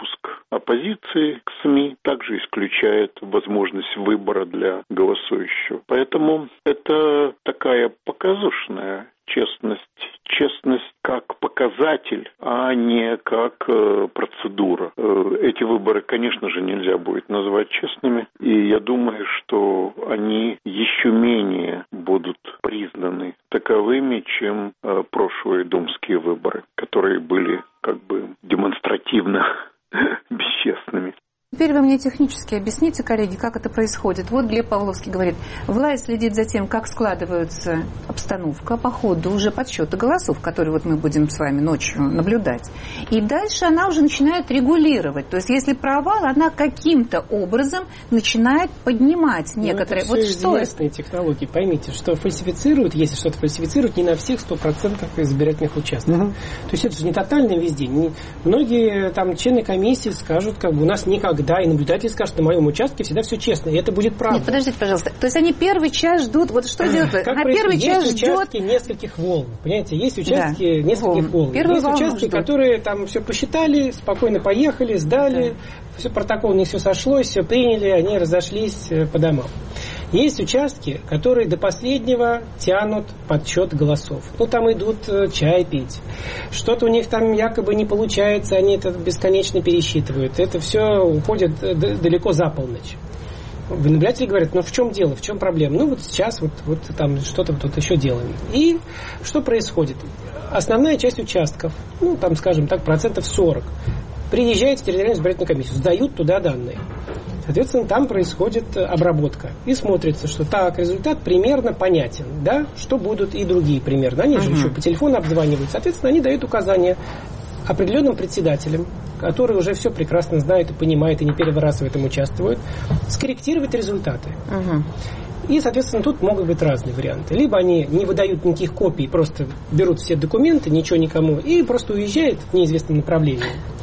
оппозиции к СМИ также исключает возможность выбора для голосующего. Поэтому это такая показушная честность. Честность как показатель, а не как э, процедура. Э, эти выборы, конечно же, нельзя будет назвать честными. И я думаю, что они еще менее будут признаны таковыми, чем э, прошлые думские выборы, которые были как бы демонстративно бесчестными. Теперь вы мне технически объясните, коллеги, как это происходит. Вот Глеб Павловский говорит, власть следит за тем, как складывается обстановка по ходу уже подсчета голосов, которые вот мы будем с вами ночью наблюдать. И дальше она уже начинает регулировать. То есть, если провал, она каким-то образом начинает поднимать некоторые... Ну, это все вот известные что... технологии. Поймите, что фальсифицируют, если что-то фальсифицируют, не на всех сто процентов избирательных участков. Угу. То есть, это же не тотально везде. Не... Многие там члены комиссии скажут, как бы у нас никогда Да, и наблюдатель скажет, на моем участке всегда все честно, и это будет правда. Нет, подождите, пожалуйста. То есть они первый час ждут, вот что делают? Как на первый есть час участки ждет... нескольких волн, понимаете? Есть участки да. нескольких волн. Первую есть участки, ждут. которые там все посчитали, спокойно поехали, сдали, да. все протокол, не все сошлось, все приняли, они разошлись по домам. Есть участки, которые до последнего тянут подсчет голосов. Ну, там идут чай пить. Что-то у них там якобы не получается, они это бесконечно пересчитывают. Это все уходит далеко за полночь. Наблюдатели говорят, ну в чем дело, в чем проблема? Ну вот сейчас вот, вот там что-то тут еще делаем. И что происходит? Основная часть участков, ну там, скажем так, процентов сорок, приезжает в территориальную избирательную комиссию, сдают туда данные. Соответственно, там происходит обработка. И смотрится, что так, результат примерно понятен. Да, что будут и другие примерно. Они uh-huh. же еще по телефону обзванивают. Соответственно, они дают указания определенным председателям, которые уже все прекрасно знают и понимают, и не первый раз в этом участвуют, скорректировать результаты. Uh-huh. И, соответственно, тут могут быть разные варианты. Либо они не выдают никаких копий, просто берут все документы, ничего никому, и просто уезжают в неизвестном направлении.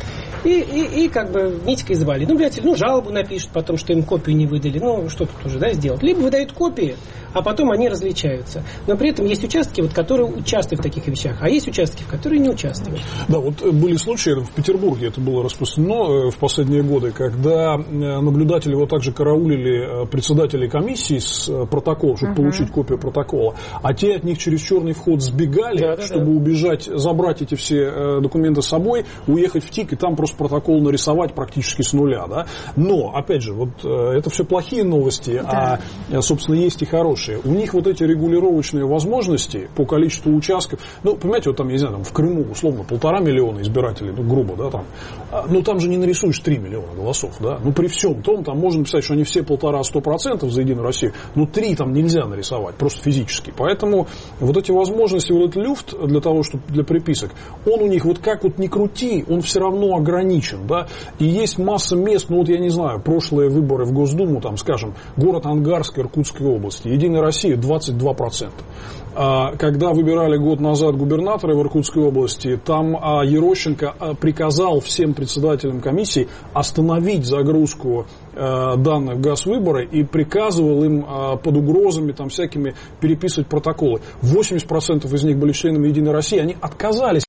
И, и, и как бы Митькой звали. Ну, блядь, ну, жалобу напишут потом, что им копию не выдали. Ну, что тут уже, да, сделать. Либо выдают копии, а потом они различаются. Но при этом есть участки, вот, которые участвуют в таких вещах, а есть участки, в которые не участвуют. Да, вот были случаи, в Петербурге это было распространено в последние годы, когда наблюдатели вот также караулили председателей комиссии с протоколом, чтобы uh-huh. получить копию протокола, а те от них через черный вход сбегали, да, да, чтобы да. убежать, забрать эти все документы с собой, уехать в ТИК и там просто протокол нарисовать практически с нуля, да. Но, опять же, вот это все плохие новости, да. а, собственно, есть и хорошие. У них вот эти регулировочные возможности по количеству участков, ну, понимаете, вот там, я не знаю, там в Крыму, условно, полтора миллиона избирателей, ну, грубо, да, там, ну, там же не нарисуешь три миллиона голосов, да, ну, при всем том, там можно написать, что они все полтора сто процентов за Единую Россию, но три там нельзя нарисовать, просто физически. Поэтому вот эти возможности, вот этот люфт для того, чтобы для приписок, он у них вот как вот ни крути, он все равно ограничен. Да? И есть масса мест, ну вот я не знаю, прошлые выборы в Госдуму, там, скажем, город Ангарск Иркутской области, Единая Россия двадцать два процента. А, когда выбирали год назад губернатора в Иркутской области, там а, Ерощенко а, приказал всем председателям комиссии остановить загрузку а, данных в Газвыборы и приказывал им а, под угрозами там, всякими переписывать протоколы. восемьдесят процентов из них были членами Единой России, они отказались.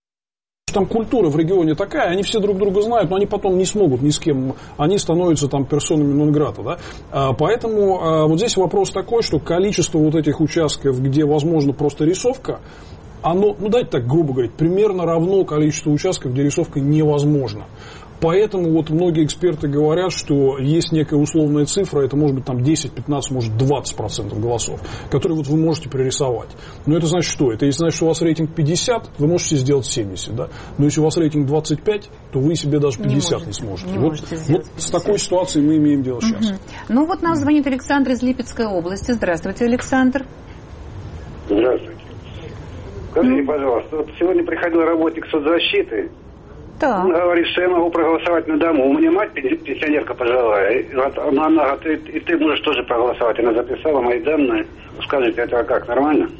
Там культура в регионе такая, они все друг друга знают, но они потом не смогут ни с кем, они становятся там персонами нон-грата, да? а, поэтому а, вот здесь вопрос такой, что количество вот этих участков, где возможно просто рисовка, оно, ну давайте так грубо говорить, примерно равно количеству участков, где рисовка невозможна. Поэтому вот многие эксперты говорят, что есть некая условная цифра, это может быть там десять, пятнадцать, может двадцать процентов голосов, которые вот вы можете пририсовать. Но это значит что? Это значит, что у вас рейтинг пятьдесят, вы можете сделать семьдесят, да? Но если у вас рейтинг двадцать пять, то вы себе даже пятьдесят не, можете, не сможете. Не вот вот с такой ситуацией мы имеем дело сейчас. Угу. Ну вот нам звонит Александр из Липецкой области. Здравствуйте, Александр. Здравствуйте. Скажите, пожалуйста, вот сегодня приходил работник соцзащиты. Да. Он говорит, что я могу проголосовать на дому. У меня мать пенсионерка пожилая. Она, она говорит, и ты можешь тоже проголосовать. Она записала мои данные. Скажите, это как, нормально?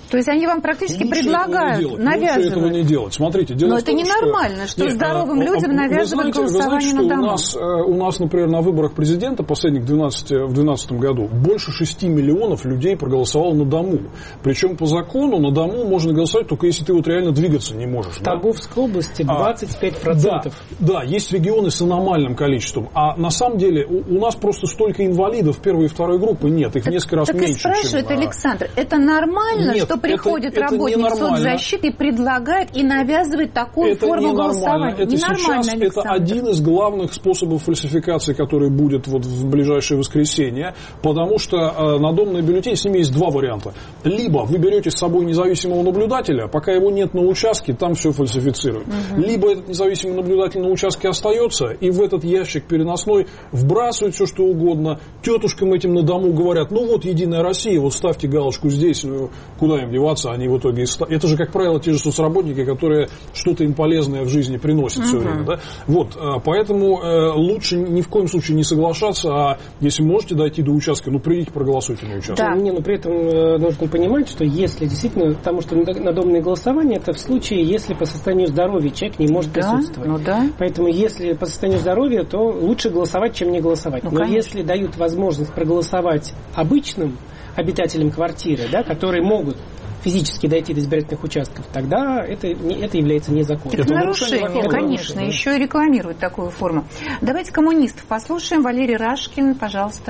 То есть они вам практически лучше предлагают, этого навязывают. Лучше этого не делать. Смотрите, дело Но в это том, ненормально, что, что Нет, здоровым а, людям а, навязывают знаете, голосование знаете, на дому. У нас, у нас, например, на выборах президента последних двенадцать, в две тысячи двенадцатом году больше шести миллионов людей проголосовало на дому. Причем по закону на дому можно голосовать только если ты вот реально двигаться не можешь. В Тамбовской области двадцать пять процентов. А, да, да, есть регионы с аномальным количеством. А на самом деле у, у нас просто столько инвалидов первой и второй группы нет. Их так, несколько раз так меньше, так и спрашивает чем... Александр, это нормально, нет, что приходит это, это работник соцзащиты и предлагает и навязывает такую это форму ненормально. голосования? Это Ненормально, сейчас Александр. это один из главных способов фальсификации, который будет вот в ближайшее воскресенье, потому что э, надомные бюллетени, с ними есть два варианта. Либо вы берете с собой независимого наблюдателя, пока его нет на участке, там все фальсифицируют. Угу. Либо этот независимый наблюдатель на участке остается, и в этот ящик переносной вбрасывают все, что угодно. Тетушкам этим на дому говорят, ну вот Единая Россия, вот ставьте галочку здесь, ну, куда им деваться, они в итоге... Это же, как правило, те же соцработники, которые что-то им полезное в жизни приносят uh-huh. все время. Да? Вот, поэтому э, лучше ни в коем случае не соглашаться, а если можете дойти до участка, ну, придите, проголосуйте на участке. Да, не, но при этом э, нужно понимать, что если действительно, потому что надомное голосование, это в случае, если по состоянию здоровья человек не может да, присутствовать. Ну, да. Поэтому если по состоянию здоровья, то лучше голосовать, чем не голосовать. Ну, но конечно. Если дают возможность проголосовать обычным обитателям квартиры, да, которые могут физически дойти до избирательных участков, тогда это, это является незаконным. Это нарушение, нарушение конечно. Да. Еще и рекламируют такую форму. Давайте коммунистов послушаем. Валерий Рашкин, пожалуйста.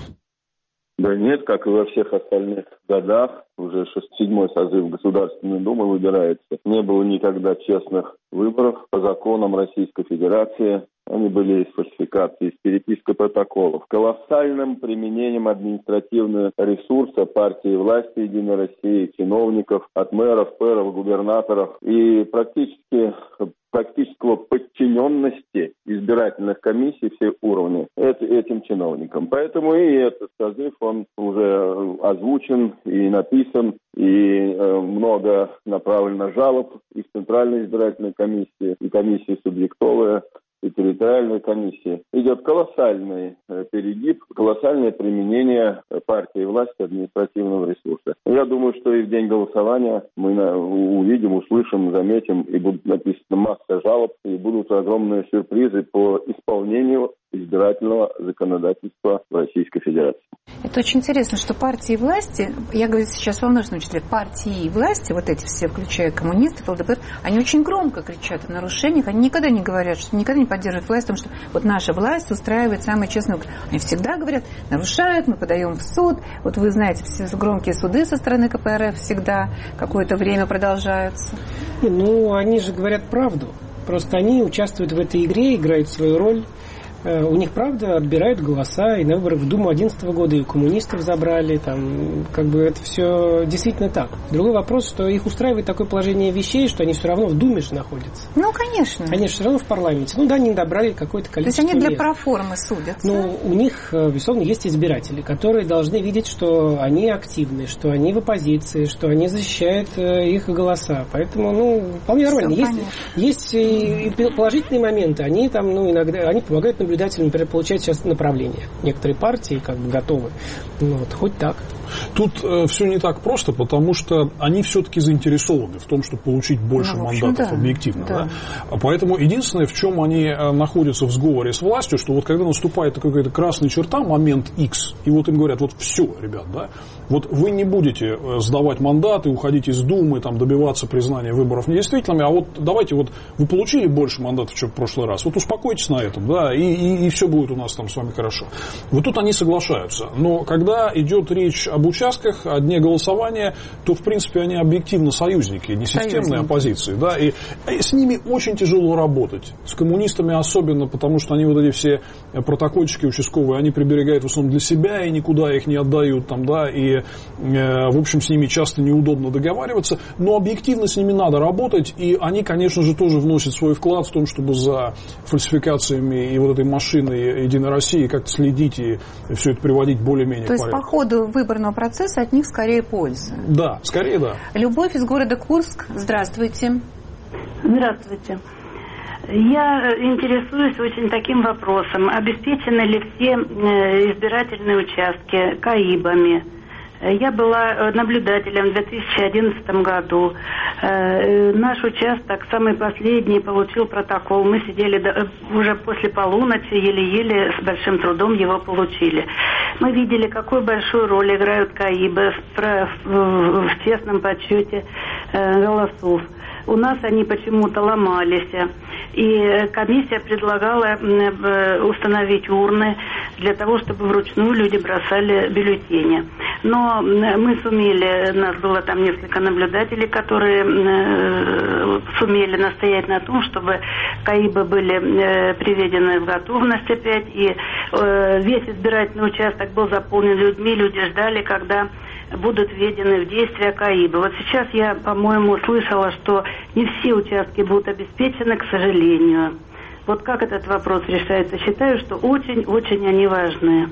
Да нет, как и во всех остальных годах, уже седьмой созыв Государственной Думы выбирается. Не было никогда честных выборов по законам Российской Федерации. Они были из фальсификации, из переписки протоколов. Колоссальным применением административного ресурса партии власти Единой России, чиновников, от мэров, пэров, губернаторов и практически практического подчиненности избирательных комиссий всех уровней этим чиновникам. Поэтому и этот созыв, он уже озвучен и написан, и много направлено жалоб и в Центральной избирательной комиссии, и комиссии субъектовые, и территориальной комиссии. Идет колоссальный перегиб, колоссальное применение партии и власти административного ресурса. Я думаю, что и в день голосования мы увидим, услышим, заметим, и будут написаны масса жалоб, и будут огромные сюрпризы по исполнению избирательного законодательства в Российской Федерации. Это очень интересно, что партии и власти, я говорю сейчас во множественном числе, партии и власти, вот эти все, включая коммунистов, ЛДПР, они очень громко кричат о нарушениях, они никогда не говорят, что никогда не поддерживают власть, потому что вот наша власть устраивает самые честные выборы. Они всегда говорят, нарушают, мы подаем в суд. Вот вы знаете, все громкие суды со стороны ка пэ эр эф всегда какое-то время продолжаются. Ну, они же говорят правду. Просто они участвуют в этой игре, играют свою роль. У них, правда, отбирают голоса, и на выборах в Думу две тысячи одиннадцатого года и коммунистов забрали, там, как бы это все действительно так. Другой вопрос, что их устраивает такое положение вещей, что они все равно в Думе же находятся. Ну, конечно. Они же все равно в парламенте. Ну да, они добрали какое-то количество. То есть они для мест. проформы судятся? Ну, у них, безусловно, есть избиратели, которые должны видеть, что они активны, что они в оппозиции, что они защищают их голоса. Поэтому, ну, вполне нормально. Есть, есть и положительные моменты. Они там, ну, иногда, они помогают наблюдать, например, получать сейчас направление. Некоторые партии как бы готовы. Ну, вот, хоть так. Тут э, все не так просто, потому что они все-таки заинтересованы в том, чтобы получить больше ну, общем, мандатов, да. объективно. Да. Да? Поэтому единственное, в чем они э, находятся в сговоре с властью, что вот когда наступает какая-то красная черта, момент X, и вот им говорят, вот все, ребят, да, вот вы не будете сдавать мандаты, уходить из Думы, там, добиваться признания выборов недействительными, а вот давайте вот вы получили больше мандатов, чем в прошлый раз, вот успокойтесь на этом, да, и, и, и все будет у нас там с вами хорошо. Вот тут они соглашаются. Но когда идет речь об участках, о дне голосования, то, в принципе, они объективно союзники, не системные оппозиции, да, и, и с ними очень тяжело работать. С коммунистами особенно, потому что они вот эти все протокольчики участковые, они приберегают в основном для себя и никуда их не отдают, там, да, и, э, в общем, с ними часто неудобно договариваться, но объективно с ними надо работать, и они, конечно же, тоже вносят свой вклад в том, чтобы за фальсификациями и вот этой машиной Единой России как-то следить и все это приводить более-менее в порядок. То есть по ходу выборного процесса от них скорее польза? Да, скорее да. Любовь из города Курск. Здравствуйте. Здравствуйте. Я интересуюсь очень таким вопросом. Обеспечены ли все избирательные участки КАИБами? Я была наблюдателем в две тысячи одиннадцатом году. Наш участок, самый последний, получил протокол. Мы сидели уже после полуночи, еле-еле с большим трудом его получили. Мы видели, какую большую роль играют КАИБы в честном подсчете голосов. У нас они почему-то ломались. И комиссия предлагала установить урны для того, чтобы вручную люди бросали бюллетени. Но мы сумели, у нас было там несколько наблюдателей, которые сумели настоять на том, чтобы КАИБы были приведены в готовность опять. И весь избирательный участок был заполнен людьми, люди ждали, когда будут введены в действие КАИБы. Вот сейчас я, по-моему, слышала, что не все участки будут обеспечены, к сожалению. Вот как этот вопрос решается? Считаю, что очень-очень они важны.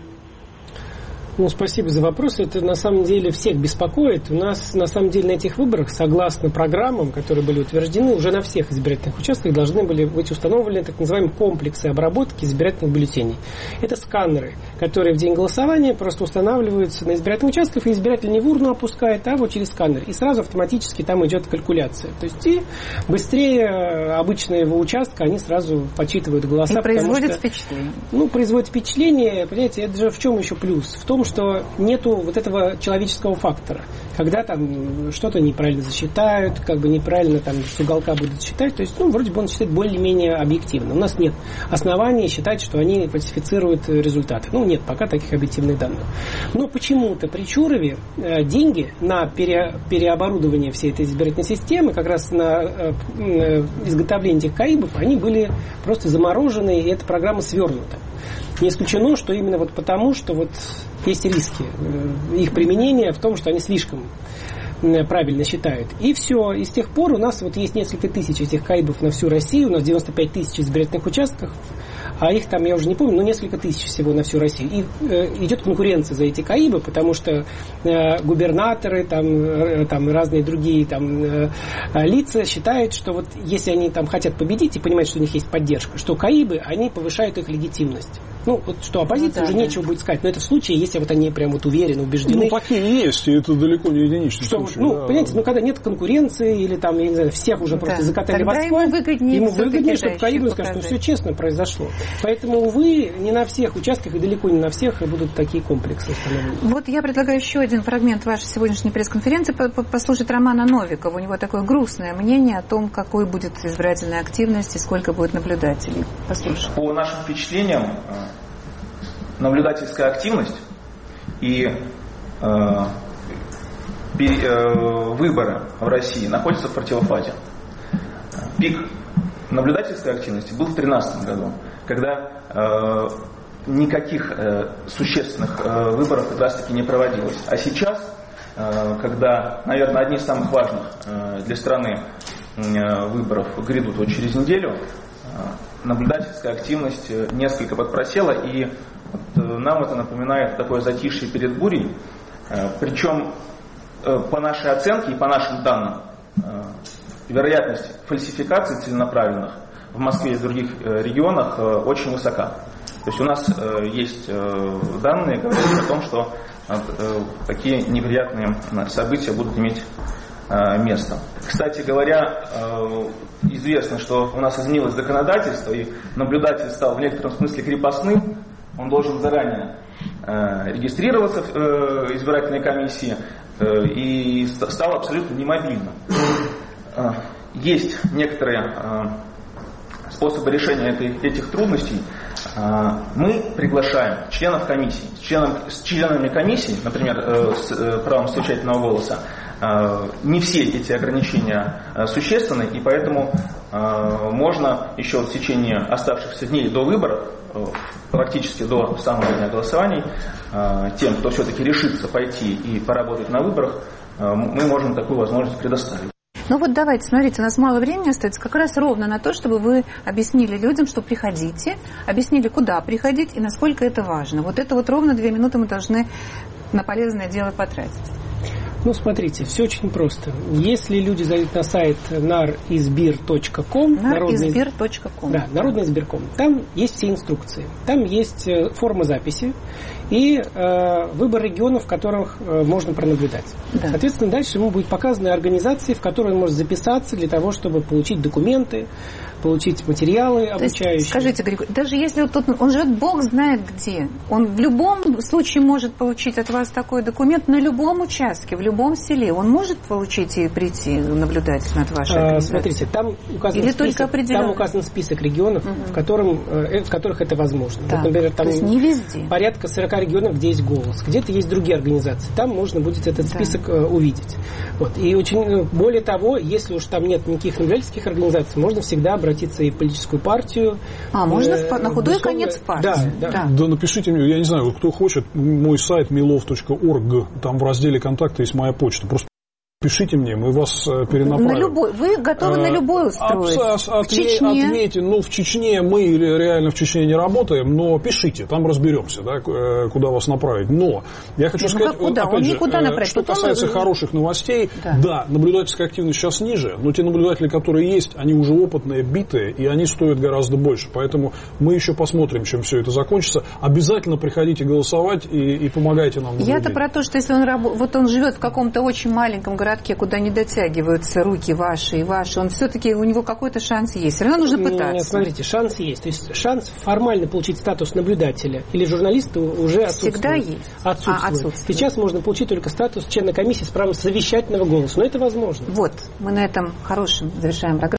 Ну, спасибо за вопрос. Это на самом деле всех беспокоит. У нас на самом деле на этих выборах, согласно программам, которые были утверждены, уже на всех избирательных участках должны были быть установлены так называемые комплексы обработки избирательных бюллетеней. Это сканеры, которые в день голосования просто устанавливаются на избирательных участках, и избиратель не в урну опускает, а вот через сканер. И сразу автоматически там идет калькуляция. То есть и быстрее обычного его участка они сразу подсчитывают голоса. И производит что, впечатление. Ну, производит впечатление, понимаете, это же в чем еще плюс? В том, что нету вот этого человеческого фактора, когда там что-то неправильно засчитают, как бы неправильно там с уголка будут считать, то есть, ну, вроде бы он считает более-менее объективно. У нас нет оснований считать, что они фальсифицируют результаты. Ну, нет пока таких объективных данных. Но почему-то при Чурове э, деньги на пере, переоборудование всей этой избирательной системы, как раз на э, э, изготовление этих КАИБов, они были просто заморожены, и эта программа свернута. Не исключено, что именно вот потому, что вот есть риски их применения в том, что они слишком правильно считают. И все. И с тех пор у нас вот есть несколько тысяч этих КАИБов на всю Россию. У нас девяносто пять тысяч избирательных участков, а их там, я уже не помню, но несколько тысяч всего на всю Россию. И э, идет конкуренция за эти КАИБы, потому что э, губернаторы, там, э, там разные другие там, э, лица считают, что вот если они там хотят победить и понимают, что у них есть поддержка, что КАИБы, они повышают их легитимность. Ну, вот что оппозиции ну, да, уже да. нечего будет сказать. Но это в случае, если вот они прям вот уверены, убеждены. Ну, такие есть, и это далеко не единичный что, случай. Ну, да, понимаете, да. ну, когда нет конкуренции, или там, я не знаю, всех уже да. просто закатали в асфальт, ему выгоднее, ему выгоднее чтобы КАИБы скажут, что все честно произошло. Поэтому, увы, не на всех участках и далеко не на всех будут такие комплексы установлены. Вот я предлагаю еще один фрагмент вашей сегодняшней пресс-конференции послушать Романа Новикова. У него такое грустное мнение о том, какой будет избирательная активность и сколько будет наблюдателей. Послушаем. По нашим впечатлениям, наблюдательская активность и э, пере, э, выборы в России находятся в противофазе. Пик наблюдательской активности был в две тысячи тринадцатом году, когда э, никаких э, существенных э, выборов как раз таки не проводилось. А сейчас, э, когда, наверное, одни из самых важных э, для страны э, выборов грядут вот через неделю, э, наблюдательская активность несколько подпросела, и вот нам это напоминает такое затишье перед бурей. Причем по нашей оценке и по нашим данным вероятность фальсификации целенаправленных в Москве и в других регионах очень высока. То есть у нас есть данные, говорящие о том, что такие неприятные события будут иметь место. Кстати говоря, известно, что у нас изменилось законодательство, и наблюдатель стал в некотором смысле крепостным. Он должен заранее э, регистрироваться в э, избирательной комиссии э, и стал абсолютно немобильным. Э, есть некоторые э, способы решения этой, этих трудностей. Э, мы приглашаем членов комиссии. С, членом, с членами комиссии, например, э, с э, правом совещательного голоса, э, не все эти ограничения э, существенны, и поэтому э, можно еще в течение оставшихся дней до выборов, практически до самого дня голосований, тем, кто все-таки решится пойти и поработать на выборах, мы можем такую возможность предоставить. Ну вот давайте, смотрите, у нас мало времени остается как раз ровно на то, чтобы вы объяснили людям, что приходите, объяснили, куда приходить и насколько это важно. Вот это вот ровно две минуты мы должны на полезное дело потратить. Ну, смотрите, все очень просто. Если люди зайдут на сайт наризбир точка ком, наризбир точка ком, да, народный избирком, там есть все инструкции. Там есть форма записи. и э, выбор регионов, в которых э, можно пронаблюдать. Да. Соответственно, дальше ему будет показаны организации, в которые он может записаться для того, чтобы получить документы, получить материалы обучающие. Есть, скажите, Григорий, даже если вот тут он живет, Бог знает где, он в любом случае может получить от вас такой документ на любом участке, в любом селе. Он может получить и прийти наблюдать над вашей а, организацией? Смотрите, там указан, Или список, только там указан список регионов, угу. в, котором, в которых это возможно. Да. Вот, например, там то есть не везде. Порядка сорок регионов, где есть голос. Где-то есть другие организации. Там можно будет этот да. список э, увидеть. Вот. И очень, более того, если уж там нет никаких наблюдательских организаций, можно всегда обратиться и в политическую партию. А, можно э, на худой конец в партию. Да, да. Да. да напишите мне, я не знаю, вот кто хочет, мой сайт милов точка орг, там в разделе «Контакты» есть моя почта. Просто пишите мне, мы вас перенаправим. На любой, вы готовы а, на любой устроить? От, от, в Чечне? Отметьте, ну, в Чечне мы реально в Чечне не работаем, но пишите, там разберемся, да, куда вас направить. Но я хочу ну, сказать, куда? опять же, направить, что касается он... хороших новостей, да. да, наблюдательская активность сейчас ниже, но те наблюдатели, которые есть, они уже опытные, битые, и они стоят гораздо больше. Поэтому мы еще посмотрим, чем все это закончится. Обязательно приходите голосовать и, и помогайте нам. Я-то про то, что если он, раб... вот он живет в каком-то очень маленьком городе, куда не дотягиваются руки ваши и ваши, он все-таки, у него какой-то шанс есть. Все равно нужно пытаться. Нет, смотрите, шанс есть. То есть шанс формально получить статус наблюдателя или журналиста уже отсутствует. Всегда есть. Отсутствует. А, отсутствует. Сейчас можно получить только статус члена комиссии с правом совещательного голоса. Но это возможно. Вот. Мы на этом хорошем завершаем программу.